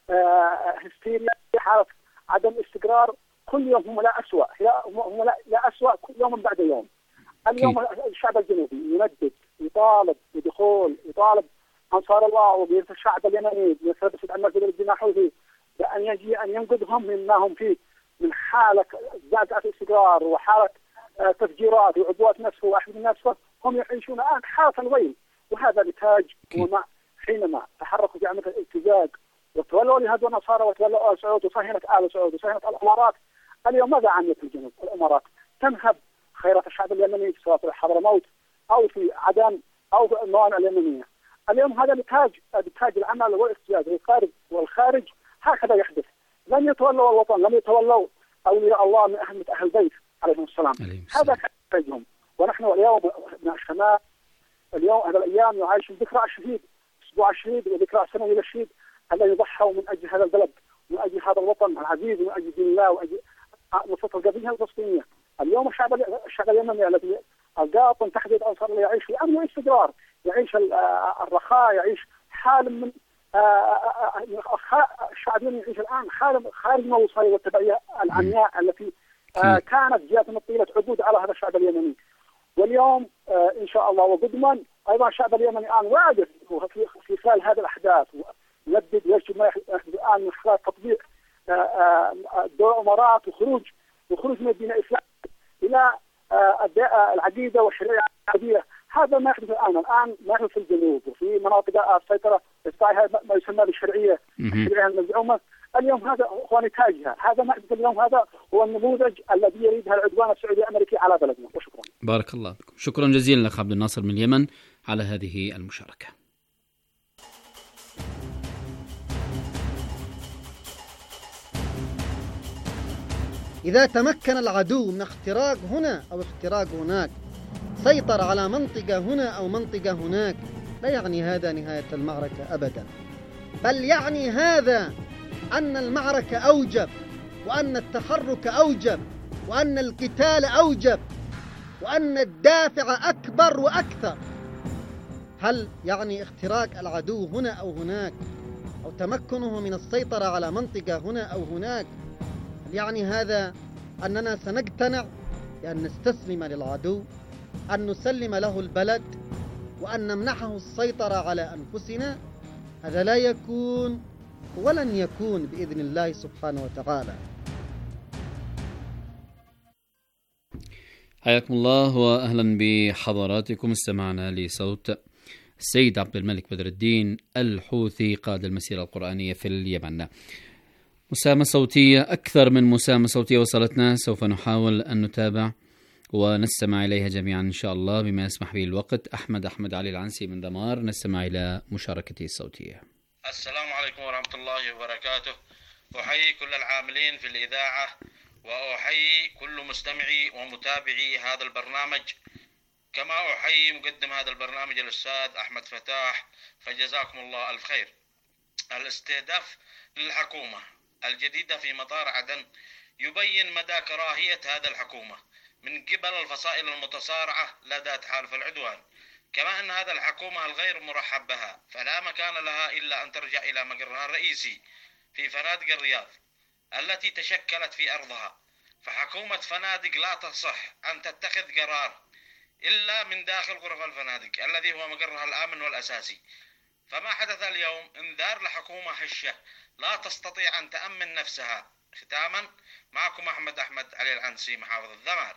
هستيريا، بحالة عدم استقرار. كل يوم هم لا أسوأ، هم لا, لا أسوأ كل يوم بعد يوم. اليوم الشعب الجنوبي يندد، يطالب بدخول، يطالب أنصار الله وبيرث الشعب اليمني بيرث عن مسجد الدين الحوثي بأن يجي أن ينقذهم مما هم فيه من حالة زعزعة استقرار وحالة تفجيرات وعبوات نفسه وأحد نفسه. هم يعيشون الآن حالة الويل، وهذا نتاج وما حينما تحركوا في عملية الابتزاز وتولوا لهذا النصارى وتولوا آل سعود وصهينة آل سعود وصهينة الإمارات. اليوم ماذا عملت في الجنوب؟ الإمارات تنهب خيرات الشعب اليمني سواء في حضرموت أو في عدن أو في الموانئ اليمنية. اليوم هذا نتاج نتاج العمل والاستجابة والخارج والخارج هكذا يحدث. لم يتولوا الوطن، لم يتولوا أولياء الله من أهل أهل البيت عليهم السلام. هذا نتاجهم. ونحن اليوم من الشمال اليوم هذا الأيام يعيش ذكرى الشهيد، أسبوع الشهيد وذكرى السنوي للشهيد الذي ضحوا من أجل هذا البلد، من أجل هذا الوطن العزيز، من أجل دين الله وأجل نصرة القضية الفلسطينية. اليوم الشعب الشعب اليمني الذي القاطن تحت يد أنصار الله يعيش في أمن واستقرار، يعيش الرخاء، يعيش حال من الشعب اليمني يعيش الآن حال خارج من الوصاية والتبعية العمياء التي كانت جاءت من طيلة عبود على هذا الشعب اليمني. واليوم إن شاء الله وقدما أيضا الشعب اليمني الآن واقف في في خلال هذه الأحداث ويجدد ويجب ما يحدث الآن من خلال تطبيق دور الإمارات وخروج وخروج من الدين الإسلامي إلى العقيدة والشريعة العربية. هذا ما يحدث الآن الآن ما يحدث في الجنوب وفي مناطق السيطرة ما يسمى بالشرعية الشرعية المزعومة. اليوم هذا هو نتاجها، هذا ما يحدث اليوم، هذا هو النموذج الذي يريدها العدوان السعودي الأمريكي على بلدنا. وشكرا. بارك الله بكم. شكرا جزيلا لك عبد الناصر من اليمن على هذه المشاركة. إذا تمكن العدو من اختراق هنا أو اختراق هناك، سيطر على منطقة هنا أو منطقة هناك، لا يعني هذا نهاية المعركة أبدا، بل يعني هذا أن المعركة أوجب، وأن التحرك أوجب، وأن القتال أوجب، وأن الدافع أكبر وأكثر. هل يعني اختراق العدو هنا أو هناك أو تمكنه من السيطرة على منطقة هنا أو هناك يعني هذا أننا سنقتنع بأن نستسلم للعدو، أن نسلم له البلد، وأن نمنحه السيطرة على أنفسنا؟ هذا لا يكون ولن يكون بإذن الله سبحانه وتعالى. حياكم الله وأهلا بحضراتكم. استمعنا لصوت السيد عبد الملك بدر الدين الحوثي قائد المسيرة القرآنية في اليمن. مسامة صوتية، أكثر من مسامة صوتية وصلتنا، سوف نحاول أن نتابع ونستمع إليها جميعا إن شاء الله بما يسمح به الوقت. أحمد أحمد علي العنسي من دمار، نستمع إلى مشاركته الصوتية. السلام عليكم ورحمة الله وبركاته. أحيي كل العاملين في الإذاعة وأحيي كل مستمعي ومتابعي هذا البرنامج، كما أحيي مقدم هذا البرنامج الأستاذ أحمد فتاح، فجزاكم الله ألف خير. الاستهداف للحكومة الجديدة في مطار عدن يبين مدى كراهية هذا الحكومة من قبل الفصائل المتصارعة لدى تحالف العدوان كما أن هذا الحكومة الغير مرحب بها فلا مكان لها إلا أن ترجع إلى مقرها الرئيسي في فنادق الرياض التي تشكلت في أرضها. فحكومة فنادق لا تصح أن تتخذ قرار إلا من داخل غرف الفنادق الذي هو مقرها الآمن والأساسي. فما حدث اليوم انذار لحكومة هشة لا تستطيع أن تأمن نفسها. ختاما، معكم أحمد أحمد علي العنسي محافظ الذمار.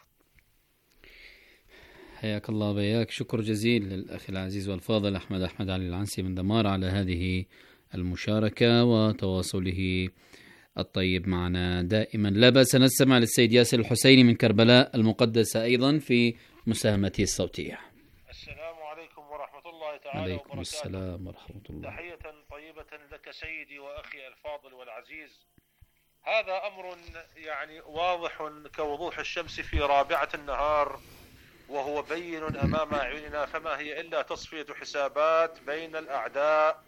حياك الله بياك. شكر جزيل للأخ العزيز والفاضل أحمد أحمد علي العنسي من دمار على هذه المشاركة وتواصله الطيب معنا دائما. لا بأس نستمع للسيد ياسر الحسيني من كربلاء المقدسة أيضا في مساهمته الصوتية. السلام عليكم ورحمة الله تعالى عليكم وبركاته. السلام ورحمة الله. تحية طيبة لك سيدي وأخي الفاضل والعزيز. هذا أمر يعني واضح كوضوح الشمس في رابعة النهار، وهو بين أمام أعيننا، فما هي إلا تصفية حسابات بين الأعداء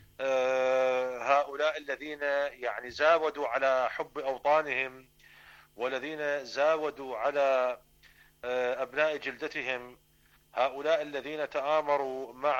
هؤلاء الذين يعني زاودوا على حب أوطانهم، والذين زاودوا على أبناء جلدتهم، هؤلاء الذين تآمروا مع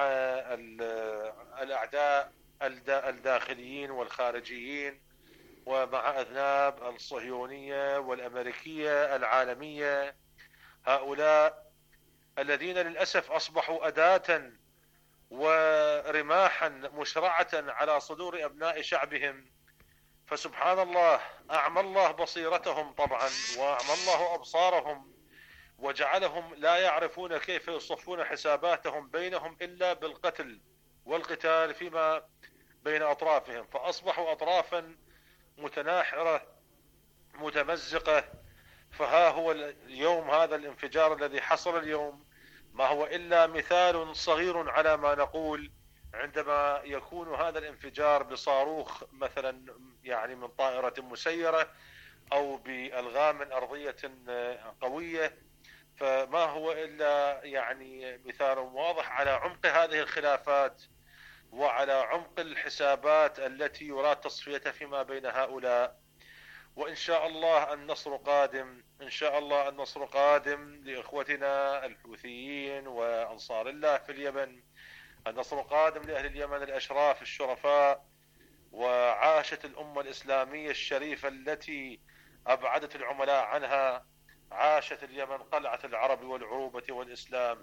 الأعداء الداخليين والخارجيين ومع أذناب الصهيونية والأمريكية العالمية، هؤلاء الذين للأسف أصبحوا أداة ورماحا مشرعة على صدور أبناء شعبهم. فسبحان الله، أعمى الله بصيرتهم طبعا، وأعمى الله أبصارهم، وجعلهم لا يعرفون كيف يصفون حساباتهم بينهم إلا بالقتل والقتال فيما بين أطرافهم. فأصبحوا أطرافا متناحرة متمزقة. فها هو اليوم هذا الانفجار الذي حصل اليوم ما هو إلا مثال صغير على ما نقول عندما يكون هذا الانفجار بصاروخ مثلا يعني من طائرة مسيرة أو بألغام أرضية قوية. فما هو إلا يعني مثال واضح على عمق هذه الخلافات وعلى عمق الحسابات التي يراد تصفيتها فيما بين هؤلاء. وإن شاء الله النصر قادم، إن شاء الله النصر قادم لإخوتنا الحوثيين وأنصار الله في اليمن. النصر قادم لأهل اليمن الأشراف الشرفاء. وعاشت الأمة الإسلامية الشريفة التي أبعدت العملاء عنها، عاشت اليمن قلعة العرب والعروبة والإسلام.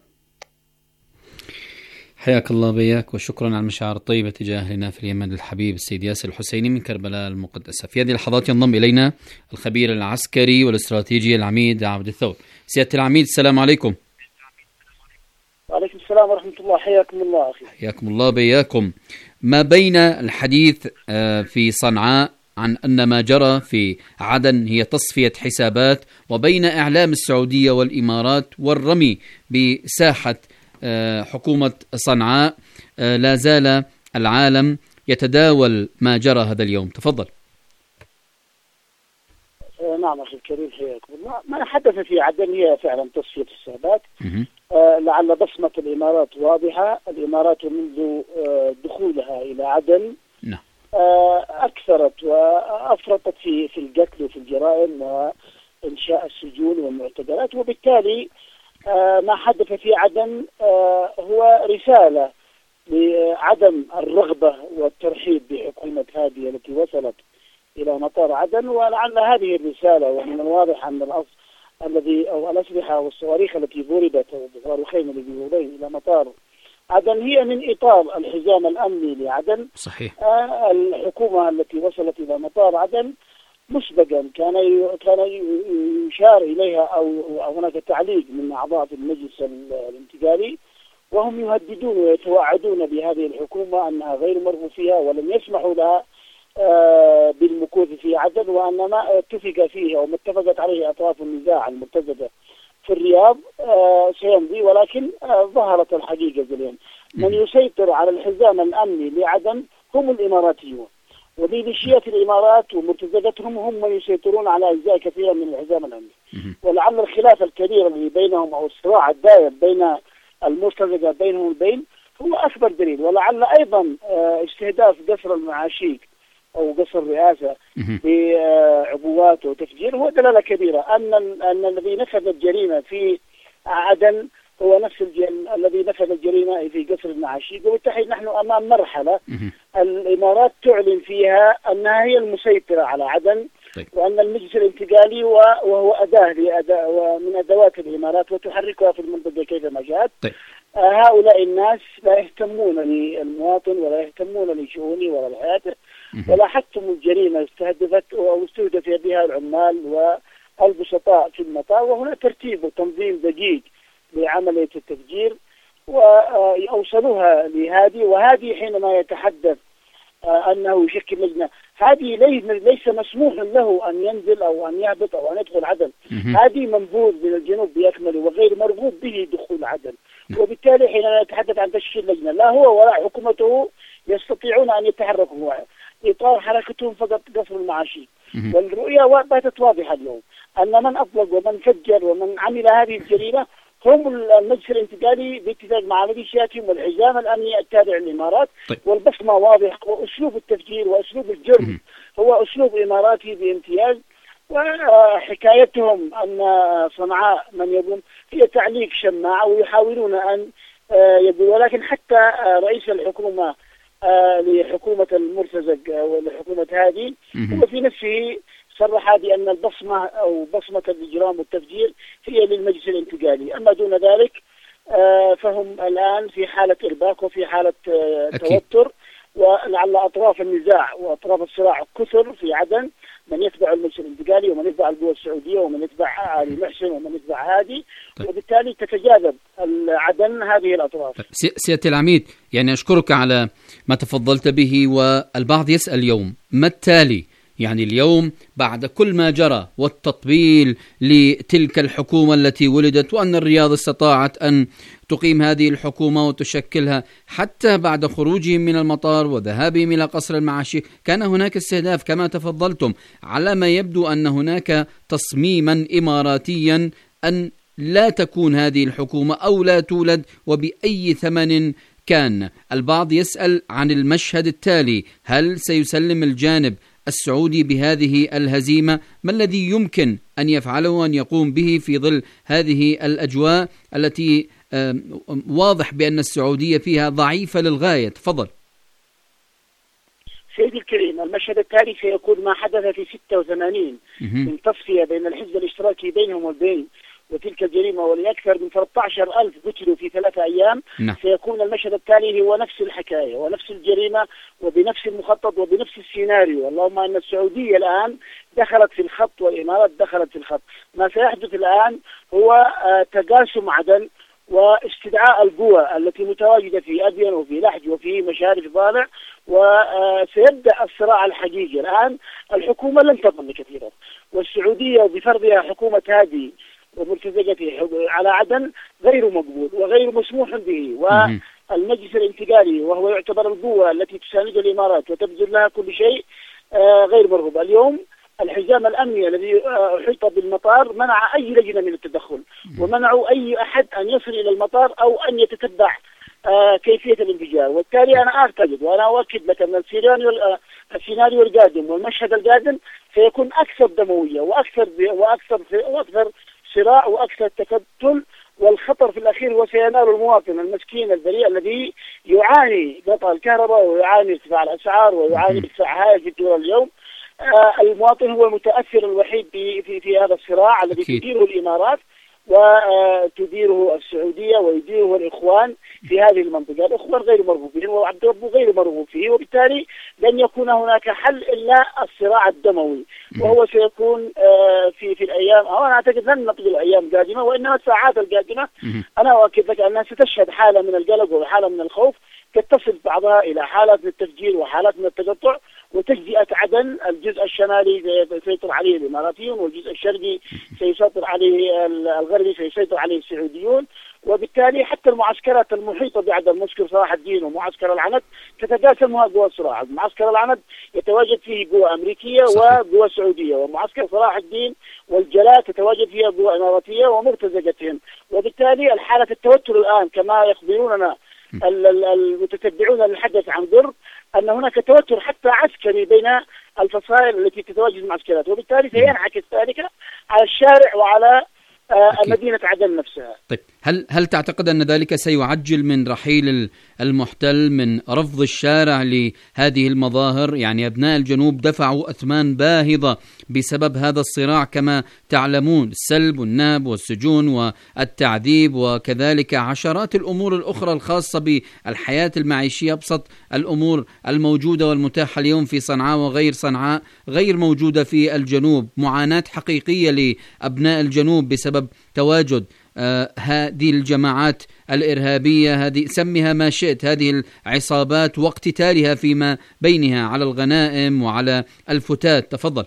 حياك الله بياك، وشكرا على المشاعر الطيبة تجاه أهلنا في اليمن الحبيب السيد ياسر الحسيني من كربلاء المقدسة. في هذه اللحظات ينضم إلينا الخبير العسكري والاستراتيجي العميد عبد الثور. سيادة العميد السلام عليكم. وعليكم السلام ورحمة الله. حياكم الله أخي. حياكم الله بياكم. ما بين الحديث في صنعاء عن أن ما جرى في عدن هي تصفية حسابات، وبين إعلام السعودية والإمارات والرمي بساحة حكومة صنعاء، لا زال العالم يتداول ما جرى هذا اليوم. تفضل. نعم أخي الكريم حياكم الله. ما حدث في عدن هي فعلا تصفية حسابات. آه لعل بصمة الإمارات واضحة. الإمارات منذ آه دخولها إلى عدن نعم آه أكثرت وأفرطت في في القتل وفي الجرائم وإنشاء السجون والمعتقلات، وبالتالي آه ما حدث في عدن آه هو رسالة لعدم الرغبة والترحيب بحكومة هادي التي وصلت إلى مطار عدن. ولعل هذه الرسالة، ومن الواضح أن الأصل الذي أو الأسلحة والصواريخ التي ضربت أو الصاروخين الذي ضربين إلى مطار عدن هي من إطار الحزام الأمني لعدن. صحيح. آه الحكومة التي وصلت إلى مطار عدن مسبقا كان كان يشار إليها أو هناك تعليق من أعضاء المجلس الانتقالي، وهم يهددون ويتوعدون بهذه الحكومة أنها غير مرغوب فيها ولن يسمحوا لها آه بالمكوث في عدن، وأن ما اتفق فيه أو ما اتفقت عليه أطراف النزاع المرتبطة في الرياض آه سيمضي. ولكن آه ظهرت الحقيقة اليوم. من يسيطر على الحزام الأمني لعدن هم الإماراتيون، وميليشيات الإمارات ومرتزقتهم هم من يسيطرون على أجزاء كثيرة من الحزام الأمني. ولعل الخلاف الكبير اللي بينهم أو الصراع الدائر بين المرتزقة بينهم البين هو أكبر دليل. ولعل أيضا آه استهداف قصر المعاشيق أو قصر الرئاسة بعبوات وتفجير هو دلالة كبيرة أن أن الذي نفذ الجريمة في عدن هو نفس الذي نفذ الجريمة في قصر المعاشيق. وبالتالي نحن أمام مرحلة الإمارات تعلن فيها أنها هي المسيطرة على عدن، وأن المجلس الانتقالي وهو أداة لأداة ومن أدوات الإمارات وتحركها في المنطقة كيفما جاءت. هؤلاء الناس لا يهتمون للمواطن ولا يهتمون لشؤونه ولا لحياته، ولا حتى الجريمة استهدفت أو استهدف بها العمال والبسطاء في المطار، وهنا ترتيب وتنظيم دقيق لعملية التفجير وأوصلوها لهذه. وهذه حينما يتحدث أنه يشكل لجنة، هذه ليس مسموح له أن ينزل أو أن يهبط أو أن يدخل عدن. هذه منبوذ من الجنوب بأكمله وغير مرغوب به دخول عدن. وبالتالي حينما يتحدث عن تشكيل لجنة، لا هو ولا حكومته يستطيعون أن يتحركوا، إطار حركتهم فقط قصر المعاشي. والرؤية باتت واضحة اليوم أن من أطلق ومن فجر ومن عمل هذه الجريمة هم المجلس الانتقالي باتفاق مع ميليشياتهم والحزام الأمني التابع للإمارات. طيب. والبصمة واضحة، وأسلوب التفجير وأسلوب الجرم هو أسلوب إماراتي بامتياز. وحكايتهم أن صنعاء من يقوم هي تعليق شماعة ويحاولون أن يقول، ولكن حتى رئيس الحكومة لحكومة المرتزق ولحكومة هذه هو في نفسه صرح بأن البصمة أو بصمة الإجرام والتفجير هي للمجلس الانتقالي. أما دون ذلك فهم الآن في حالة إرباك وفي حالة توتر، ولعل أطراف النزاع وأطراف الصراع كثر في عدن، من يتبع المجلس الانتقالي ومن يتبع القوى السعودية ومن يتبع علي محسن ومن يتبع هادي. طيب. وبالتالي تتجاذب عدن هذه الأطراف. سيادة العميد، يعني أشكرك على ما تفضلت به. والبعض يسأل اليوم ما التالي؟ يعني اليوم بعد كل ما جرى والتطبيل لتلك الحكومة التي ولدت، وأن الرياض استطاعت أن تقيم هذه الحكومة وتشكلها حتى بعد خروجهم من المطار وذهابهم إلى قصر المعاشي، كان هناك استهداف كما تفضلتم. على ما يبدو أن هناك تصميما إماراتيا أن لا تكون هذه الحكومة أو لا تولد وبأي ثمن كان. البعض يسأل عن المشهد التالي، هل سيسلم الجانب السعودي بهذه الهزيمة؟ ما الذي يمكن أن يفعله وأن يقوم به في ظل هذه الأجواء التي واضح بأن السعودية فيها ضعيفة للغاية؟ تفضل سيدي الكريم. المشهد التالي سيكون ما حدث في ستة وثمانين من تصفية بين الحزب الاشتراكي بينهم وبين وتلك الجريمة، ولأكثر من ثلاثة عشر ألف قتلوا في ثلاثة أيام. نعم. سيكون المشهد التالي هو نفس الحكاية ونفس الجريمة وبنفس المخطط وبنفس السيناريو. اللهم أن السعودية الآن دخلت في الخط والإمارات دخلت في الخط. ما سيحدث الآن هو تقاسم عدن واستدعاء القوى التي متواجدة في أدين وفي لحج وفي مشارف ضالع، وسيبدأ الصراع الحقيقي. الآن الحكومة لن تظل كثيرا، والسعودية بفرضها حكومة هذه ومرتزقته على عدن غير مقبول وغير مسموح به. والمجلس الانتقالي وهو يعتبر القوة التي تساند الإمارات وتبذل لها كل شيء غير مرغوب. اليوم الحزام الأمني الذي أحيط بالمطار منع أي لجنة من التدخل، ومنعوا أي أحد أن يصل إلى المطار أو أن يتتبع كيفية الانفجار. وبالتالي أنا أعتقد وأنا أؤكد لك أن السيناريو القادم والمشهد القادم سيكون أكثر دموية وأكثر وأكثر وأكثر صراع وأكثر تكتل، والخطر في الأخير هو سينال المواطن المسكين البريء الذي يعاني قطع الكهرباء ويعاني ارتفاع الأسعار ويعاني ارتفاع هائل في الدول اليوم. آه المواطن هو المتأثر الوحيد في, في, في هذا الصراع الذي تديره الإمارات وتديره السعودية ويديره الإخوان في هذه المنطقة. الإخوان غير مرغوبين وعبد ربه غير مرغوب فيه، وبالتالي لن يكون هناك حل إلا الصراع الدموي، وهو سيكون في في الأيام، أو أنا أعتقد لن نقضي الأيام القادمة وإنما الساعات القادمة. أنا أؤكد لك أنها ستشهد حالة من القلق وحالة من الخوف تتصل بعضها إلى حالات من التفجير وحالات من التقطع، وتجزئة عدن الجزء الشمالي سيسيطر عليه الإماراتيون، والجزء الشرقي سيسيطر عليه الغربي سيسيطر عليه السعوديون. وبالتالي حتى المعسكرات المحيطة بعدن، معسكر صلاح الدين ومعسكر العنب، تتقاسمها قوى الصراع. معسكر العنب يتواجد فيه قوى أمريكية وقوى سعودية، ومعسكر صلاح الدين والجلاء تتواجد فيها قوى إماراتية ومرتزقتهم. وبالتالي الحالة التوتر الآن كما يخبروننا المتتبعون للحدث عن ضرب أن هناك توتر حتى عسكري بين الفصائل التي تتواجد المعسكرات، وبالتالي سينعكس ذلك على الشارع وعلى أكيد. مدينة عدن نفسها. طيب هل هل تعتقد أن ذلك سيعجل من رحيل المحتل، من رفض الشارع لهذه المظاهر؟ يعني أبناء الجنوب دفعوا أثمان باهظة بسبب هذا الصراع كما تعلمون، السلب والنهب والسجون والتعذيب، وكذلك عشرات الأمور الأخرى الخاصة بالحياة المعيشية، أبسط الأمور الموجودة والمتاحة اليوم في صنعاء وغير صنعاء غير موجودة في الجنوب. معاناة حقيقية لأبناء الجنوب بسبب تواجد آه هذه الجماعات الإرهابية، هذه سميها ما شئت، هذه العصابات، واقتتالها فيما بينها على الغنائم وعلى الفتات. تفضل.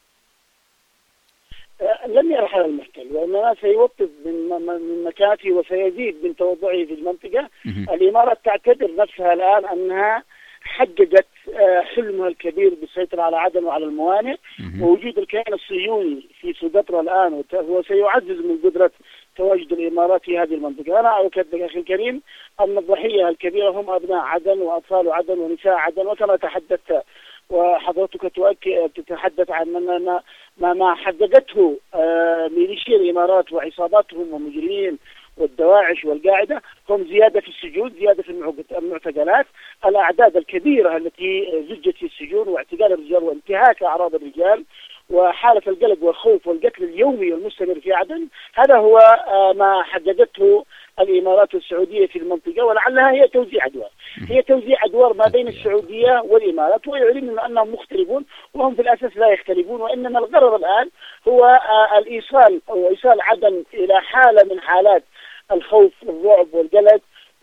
لم يرحل المحتل، وإنما سيوطد من مكانته وسيزيد من توضعه في المنطقة. الإمارات تعتبر نفسها الآن أنها حققت حلمها الكبير بالسيطرة على عدن وعلى الموانئ، ووجود الكيان الصهيوني في سقطرى الآن وسيعزز من قدرة تواجد الإمارات في هذه المنطقة. أنا أؤكد لك أخي الكريم أن الضحية الكبيرة هم أبناء عدن وأطفال عدن ونساء عدن، وكما تحدثت وحضرتك تؤكد تتحدث عن ما ما ما حققته ميليشيا الإمارات وعصاباتهم ومجرمين والدواعش والقاعدة، هم زيادة في السجون، زيادة في المعتقلات، الأعداد الكبيرة التي زجت في السجون، واعتقال الرجال وانتهاك أعراض الرجال، وحالة القلق والخوف والقتل اليومي والمستمر في عدن. هذا هو ما حققته الإمارات السعودية في المنطقة، ولعلها هي توزيع أدوار، هي توزيع أدوار ما بين السعودية والإمارات، ويعلن أنهم مختلفون وهم في الأساس لا يختلفون، وإنما الغرض الآن هو الإيصال أو إيصال عدن إلى حالة من حالات الخوف والرعب والقلق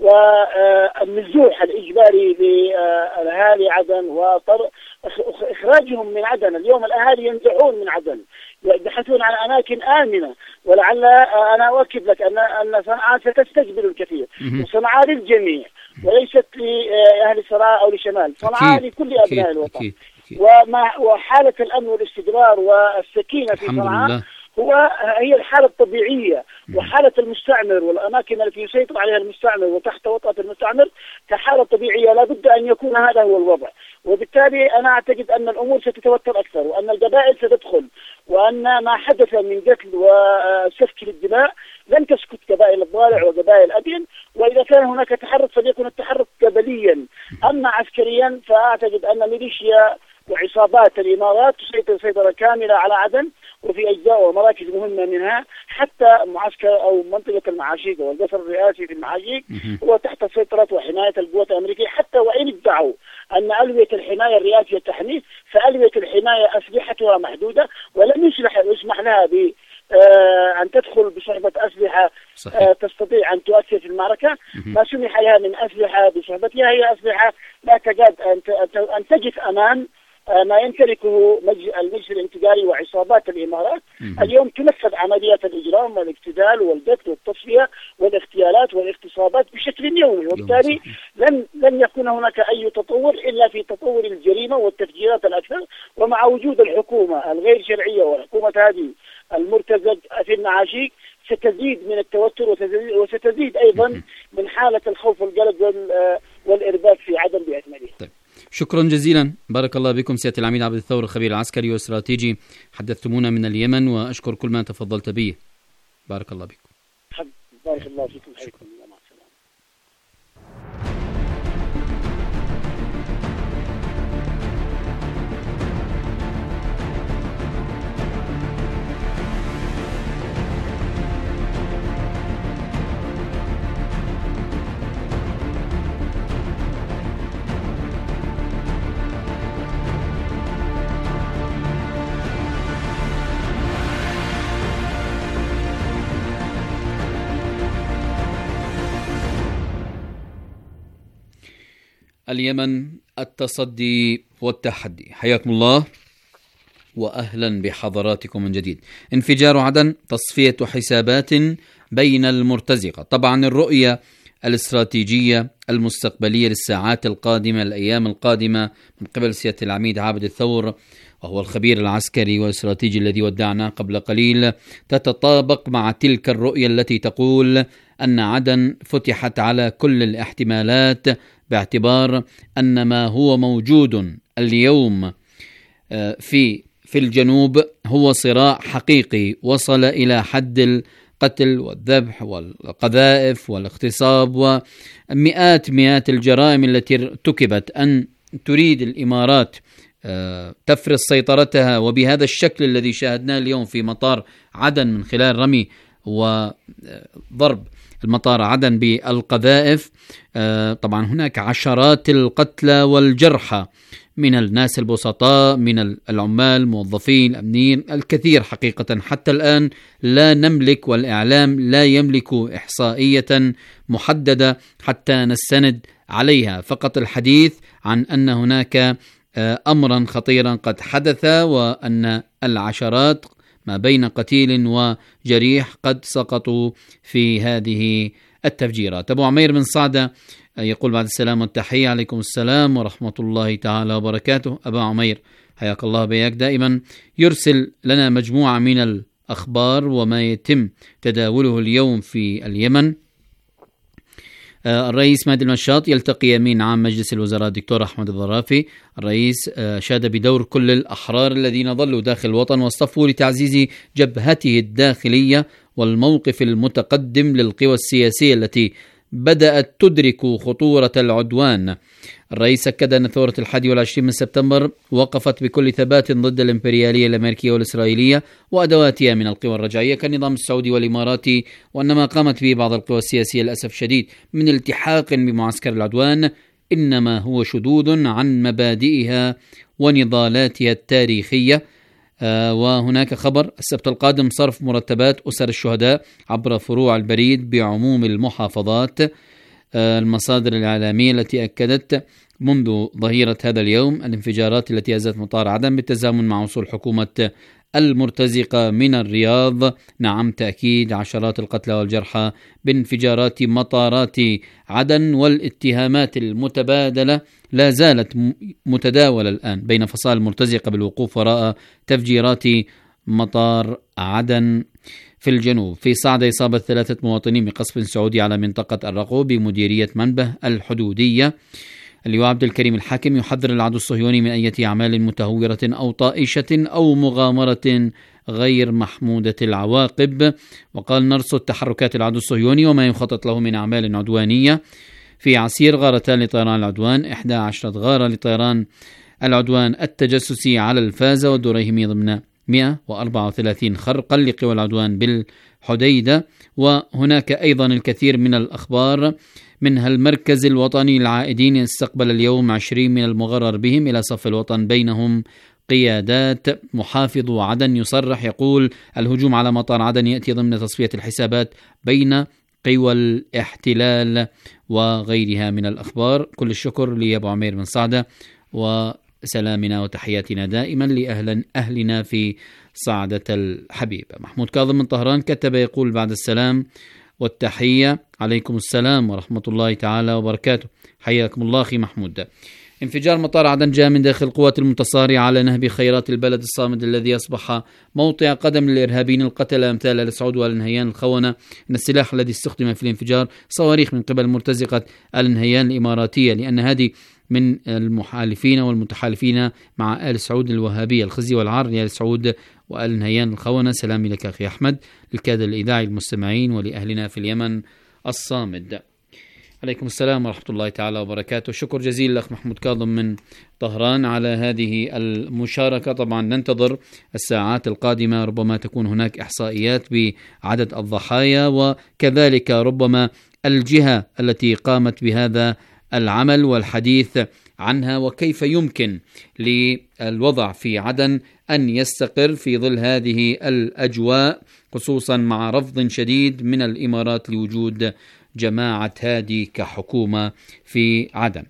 والنزوح الإجباري لأهالي عدن وإخراجهم من عدن. اليوم الأهالي ينزحون من عدن، يبحثون عن أماكن آمنة، ولعل أنا أؤكد لك أن أن صنعاء ستستقبل الكثير، وصنعاء للجميع وليست لأهل صنعاء أو لشمال، صنعاء لكل أبناء الوطن. وما وحالة الأمن والاستقرار والسكينة في صنعاء هو هي الحالة الطبيعية، وحالة المستعمر والأماكن التي يسيطر عليها المستعمر وتحت وطأة المستعمر كحالة طبيعية لا بد أن يكون هذا هو الوضع. وبالتالي أنا أعتقد أن الأمور ستتوتر أكثر، وأن القبائل ستدخل، وأن ما حدث من قتل وسفك للدماء لن تسكت قبائل الضالع وقبائل أبين، وإذا كان هناك تحرك فليكن التحرك قبليا. أما عسكريا فأعتقد أن ميليشيا وعصابات الإمارات تسيطر سيطرة كاملة على عدن وفي أجزاء ومراكز مهمة منها، حتى معسكر أو منطقة المعاشيق والقصر الرئاسي في المعاشيق هو تحت سيطرة وحماية القوات الأمريكية، حتى وإن ادعوا أن ألوية الحماية الرئاسية التحميث، فألوية الحماية أسلحتها محدودة ولم يسمح يسمح لها ب أن تدخل بصحبة أسلحة صحيح. تستطيع أن تؤثر في المعركة. ما سمح لها من أسلحة بصحبتها هي أسلحة لا تكاد أن تجف أمام ما يمتلكه المجلس الانتقالي وعصابات الإمارات. اليوم تنفذ عمليات الإجرام والاقتتال والقتل والتصفية والاغتيالات والاغتصابات بشكل يومي، وبالتالي لن لن يكون هناك أي تطور إلا في تطور الجريمة والتفجيرات الأكثر. ومع وجود الحكومة الغير شرعية وحكومة هذه المرتزق في المعاشيق ستزيد من التوتر وستزيد أيضا من حالة الخوف والقلق والإرباك في عدن بأكمله. طيب. شكرا جزيلا، بارك الله بكم سيادة العميد عبد الثور، الخبير العسكري والاستراتيجي، حدثتمونا من اليمن، وأشكر كل ما تفضلت به. بارك الله بكم. بارك الله فيكم، حيكم. اليمن، التصدي والتحدي. حياكم الله وأهلا بحضراتكم من جديد. انفجار عدن، تصفية حسابات بين المرتزقة. طبعا الرؤية الاستراتيجية المستقبلية للساعات القادمة، الأيام القادمة، من قبل سيادة العميد عابد الثور، وهو الخبير العسكري والاستراتيجي الذي ودعنا قبل قليل، تتطابق مع تلك الرؤية التي تقول أن عدن فتحت على كل الاحتمالات، باعتبار أن ما هو موجود اليوم في في الجنوب هو صراع حقيقي وصل إلى حد القتل والذبح والقذائف والاغتصاب ومئات مئات الجرائم التي ارتكبت، أن تريد الإمارات تفرض سيطرتها وبهذا الشكل الذي شاهدناه اليوم في مطار عدن من خلال رمي وضرب المطار عدن بالقذائف. طبعا هناك عشرات القتلى والجرحى من الناس البسطاء، من العمال، الموظفين، الأمنيين، الكثير حقيقة. حتى الآن لا نملك والإعلام لا يملك إحصائية محددة حتى نستند عليها، فقط الحديث عن أن هناك أمرا خطيرا قد حدث، وأن العشرات ما بين قتيل وجريح قد سقطوا في هذه التفجيرات. أبو عمير من صعدة يقول بعد السلام والتحية: عليكم السلام ورحمة الله تعالى وبركاته. أبا عمير حياك الله بياك، دائما يرسل لنا مجموعة من الأخبار وما يتم تداوله اليوم في اليمن. الرئيس مهدي المشاط يلتقي يمين عام مجلس الوزراء الدكتور أحمد الظرافي. الرئيس شاد بدور كل الأحرار الذين ظلوا داخل الوطن واصطفوا لتعزيز جبهته الداخلية والموقف المتقدم للقوى السياسية التي بدأت تدرك خطورة العدوان. الرئيس أكد أن ثورة الحادي والعشرين من سبتمبر وقفت بكل ثبات ضد الإمبريالية الأمريكية والإسرائيلية وأدواتها من القوى الرجعية كالنظام السعودي والإماراتي، وأن ما قامت به بعض القوى السياسية للأسف شديد من التحاق بمعسكر العدوان إنما هو شذوذ عن مبادئها ونضالاتها التاريخية. آه وهناك خبر السبت القادم صرف مرتبات أسر الشهداء عبر فروع البريد بعموم المحافظات. آه المصادر الإعلامية التي أكدت منذ ظهيرة هذا اليوم الانفجارات التي هزت مطار عدن بالتزامن مع وصول حكومة المرتزقة من الرياض. نعم، تأكيد عشرات القتلى والجرحى بانفجارات مطارات عدن، والاتهامات المتبادلة لا زالت متداولة الآن بين فصائل المرتزقة بالوقوف وراء تفجيرات مطار عدن في الجنوب. في صعدة إصابة ثلاثة مواطنين بقصف سعودي على منطقة الرقو بمديرية منبه الحدودية. اللواء عبد الكريم الحاكم يحذر العدو الصهيوني من أي أعمال متهورة أو طائشة أو مغامرة غير محمودة العواقب، وقال: نرصد تحركات العدو الصهيوني وما يخطط له من أعمال عدوانية. في عسير غارتان لطيران العدوان، إحدى عشرة غارة لطيران العدوان التجسسي على الفازة والدريهمي ضمن مئة وأربعة وثلاثين خرقا لقوى العدوان بالحديدة. وهناك أيضا الكثير من الأخبار، منها المركز الوطني للعائدين استقبل اليوم عشرين من المغرر بهم إلى صف الوطن بينهم قيادات. محافظ عدن يصرح يقول: الهجوم على مطار عدن يأتي ضمن تصفية الحسابات بين قوى الاحتلال وغيرها من الأخبار. كل الشكر لأبو عمير من صعدة، وسلامنا وتحياتنا دائما لأهل أهلنا في صعدة الحبيبة. محمود كاظم من طهران كتب يقول: بعد السلام والتحية، عليكم السلام ورحمة الله تعالى وبركاته. حياكم الله أخي محمود. انفجار مطار عدن جاء من داخل القوات المتصارعة على نهب خيرات البلد الصامد الذي أصبح موطئ قدم للإرهابيين القتلة أمثال آل سعود وآل نهيان الخونة. إن السلاح الذي استخدم في الانفجار صواريخ من قبل مرتزقة آل نهيان الإماراتية، لأن هذه من المحالفين والمتحالفين مع آل سعود الوهابية. الخزي والعار لآل سعود وآل نهيان الخونة. سلامي لك أخي أحمد، للكادر الإذاعي المستمعين ولأهلنا في اليمن الصامد. عليكم السلام ورحمة الله تعالى وبركاته. شكر جزيل لأخ محمود كاظم من طهران على هذه المشاركة. طبعا ننتظر الساعات القادمة، ربما تكون هناك إحصائيات بعدد الضحايا، وكذلك ربما الجهة التي قامت بهذا العمل والحديث عنها، وكيف يمكن للوضع في عدن أن يستقر في ظل هذه الأجواء، خصوصا مع رفض شديد من الإمارات لوجود جماعة هادي كحكومة في عدن.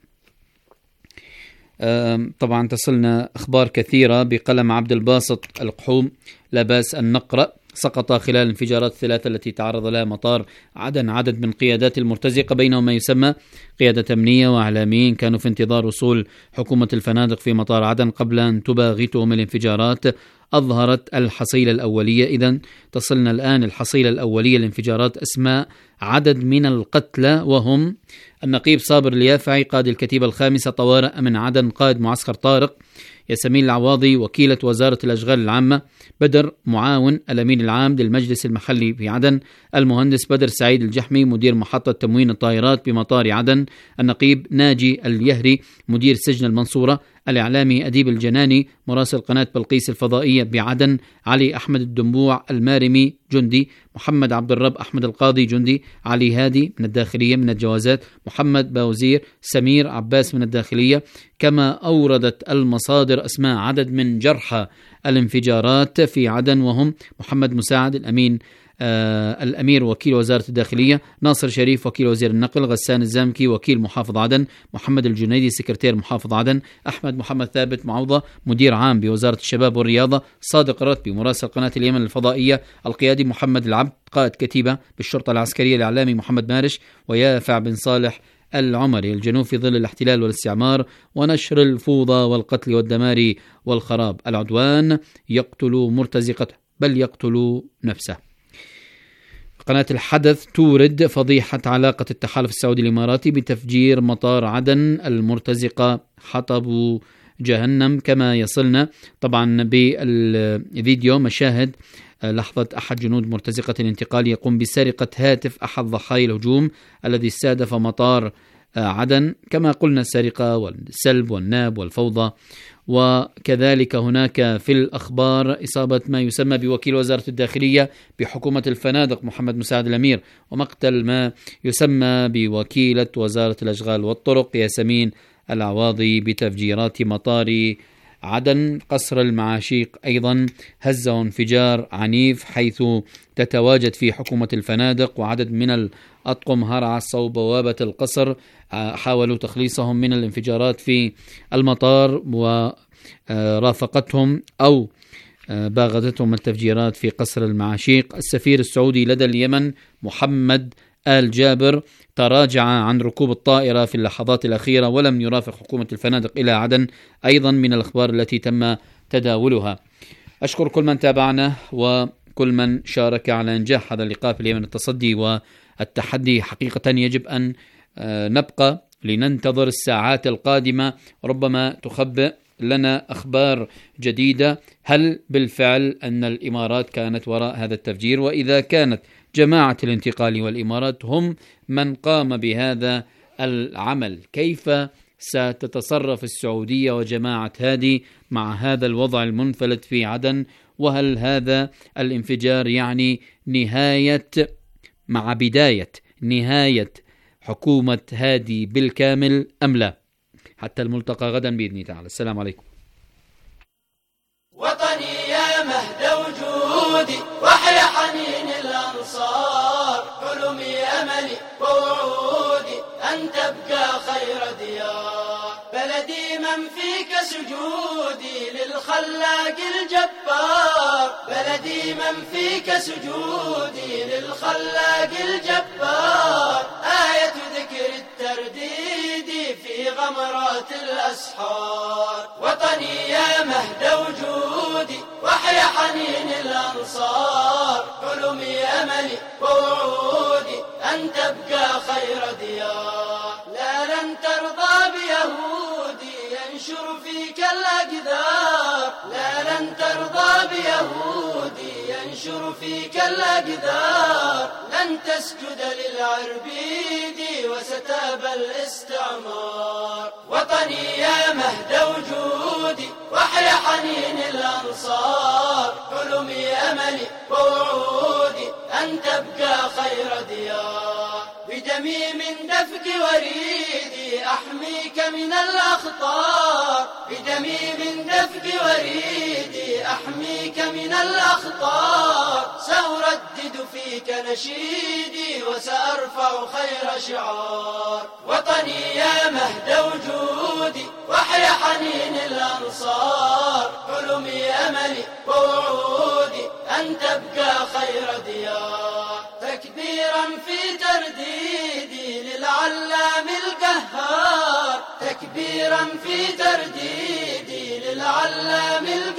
طبعا تصلنا أخبار كثيرة بقلم عبد الباسط القحوم، لا بأس أن نقرأ. سقط خلال الانفجارات الثلاثة التي تعرض لها مطار عدن عدد من قيادات المرتزقة، بينهم ما يسمى قيادة أمنية وإعلاميين كانوا في انتظار وصول حكومة الفنادق في مطار عدن قبل أن تباغتهم الانفجارات. أظهرت الحصيلة الأولية، إذن تصلنا الآن الحصيلة الأولية للانفجارات، أسماء عدد من القتلى، وهم النقيب صابر اليافعي قائد الكتيبة الخامسة طوارئ من عدن، قائد معسكر طارق ياسمين العواضي وكيلة وزارة الأشغال العامة، بدر معاون الأمين العام للمجلس المحلي في عدن، المهندس بدر سعيد الجحمي مدير محطة تموين الطائرات بمطار عدن، النقيب ناجي اليهري مدير سجن المنصورة، الإعلامي أديب الجناني مراسل قناة بلقيس الفضائية بعدن، علي أحمد الدنبوع المارمي جندي، محمد عبد الرب أحمد القاضي جندي، علي هادي من الداخلية من الجوازات، محمد باوزير، سمير عباس من الداخلية. كما أوردت المصادر أسماء عدد من جرحى الانفجارات في عدن، وهم محمد مساعد الأمين آه الأمير وكيل وزارة الداخلية، ناصر شريف وكيل وزير النقل، غسان الزامكي وكيل محافظ عدن، محمد الجنيدي سكرتير محافظ عدن، أحمد محمد ثابت معوضة مدير عام بوزارة الشباب والرياضة، صادق الرتبي مراسل قناة اليمن الفضائية، القيادي محمد العبد قائد كتيبة بالشرطة العسكرية، الإعلامي محمد مارش، ويافع بن صالح العمري الجنوب في ظل الاحتلال والاستعمار ونشر الفوضى والقتل والدمار والخراب. العدوان يقتل مرتزقته بل يقتل نفسه. قناة الحدث تورد فضيحة علاقة التحالف السعودي الإماراتي بتفجير مطار عدن، المرتزقة حطب جهنم. كما يصلنا طبعا بالفيديو مشاهد لحظة أحد جنود مرتزقة الانتقال يقوم بسرقة هاتف أحد ضحايا الهجوم الذي استهدف مطار عدن. كما قلنا السرقة والسلب والناب والفوضى. وكذلك هناك في الأخبار إصابة ما يسمى بوكيل وزارة الداخلية بحكومة الفنادق محمد مساعد الأمير، ومقتل ما يسمى بوكيلة وزارة الأشغال والطرق ياسمين العواضي بتفجيرات مطار عدن. قصر المعاشيق أيضا هزه انفجار عنيف حيث تتواجد في حكومة الفنادق، وعدد من الأطقم هرع صوب بوابة القصر حاولوا تخليصهم من الانفجارات في المطار، ورافقتهم أو باغتتهم التفجيرات في قصر المعاشيق. السفير السعودي لدى اليمن محمد آل جابر تراجع عن ركوب الطائرة في اللحظات الأخيرة ولم يرافق حكومة الفنادق إلى عدن، أيضا من الأخبار التي تم تداولها. أشكر كل من تابعنا وكل من شارك على إنجاح هذا اللقاء في اليمن التصدي والتحدي. حقيقة يجب أن نبقى لننتظر الساعات القادمة، ربما تخبئ لنا أخبار جديدة. هل بالفعل أن الإمارات كانت وراء هذا التفجير؟ وإذا كانت جماعة الانتقال والإمارات هم من قام بهذا العمل، كيف ستتصرف السعودية وجماعة هادي مع هذا الوضع المنفلت في عدن؟ وهل هذا الانفجار يعني نهاية مع بداية نهاية حكومة هادي بالكامل أم لا؟ حتى الملتقى غدا بإذن الله تعالى. السلام عليكم. وطني يا مهد وجودي وحيا حنين الأنصار، حلمي أملي ووعودي أن تبقى خير ديار، بلدي من فيك سجودي للخلاق الجبار، بلدي من فيك سجودي للخلاق الجبار، آية ذكر الترديد في غمرات الأسحار. وطني يا مهد وجودي وحيا حنين الأنصار، حلمي أملي ووعودي أن تبقى خير ديار، لا لن ترضى بيهودي ينشر فيك الأقدار، لا لن ترضى بيهودي ينشر فيك الأقدار، لن تسجد للعربيد وستاب الاستعمار. وطني يا مهد وجودي وحيا حنين الأنصار، حلمي أملي ووعودي أن تبقى خير ديار، بدمي من دفق وريدي أحميك من الأخطار، بدمي من دفق وريدي أحميك من الأخطار، سأردد فيك نشيدي وسأرفع خير شعار. وطني يا مهد وجودي وحيا حنين الأنصار، حلمي أملي ووعودي أن تبقى خير ديار، تكبيرا في ترديدي للعلام القهار، تكبيرا في ترديدي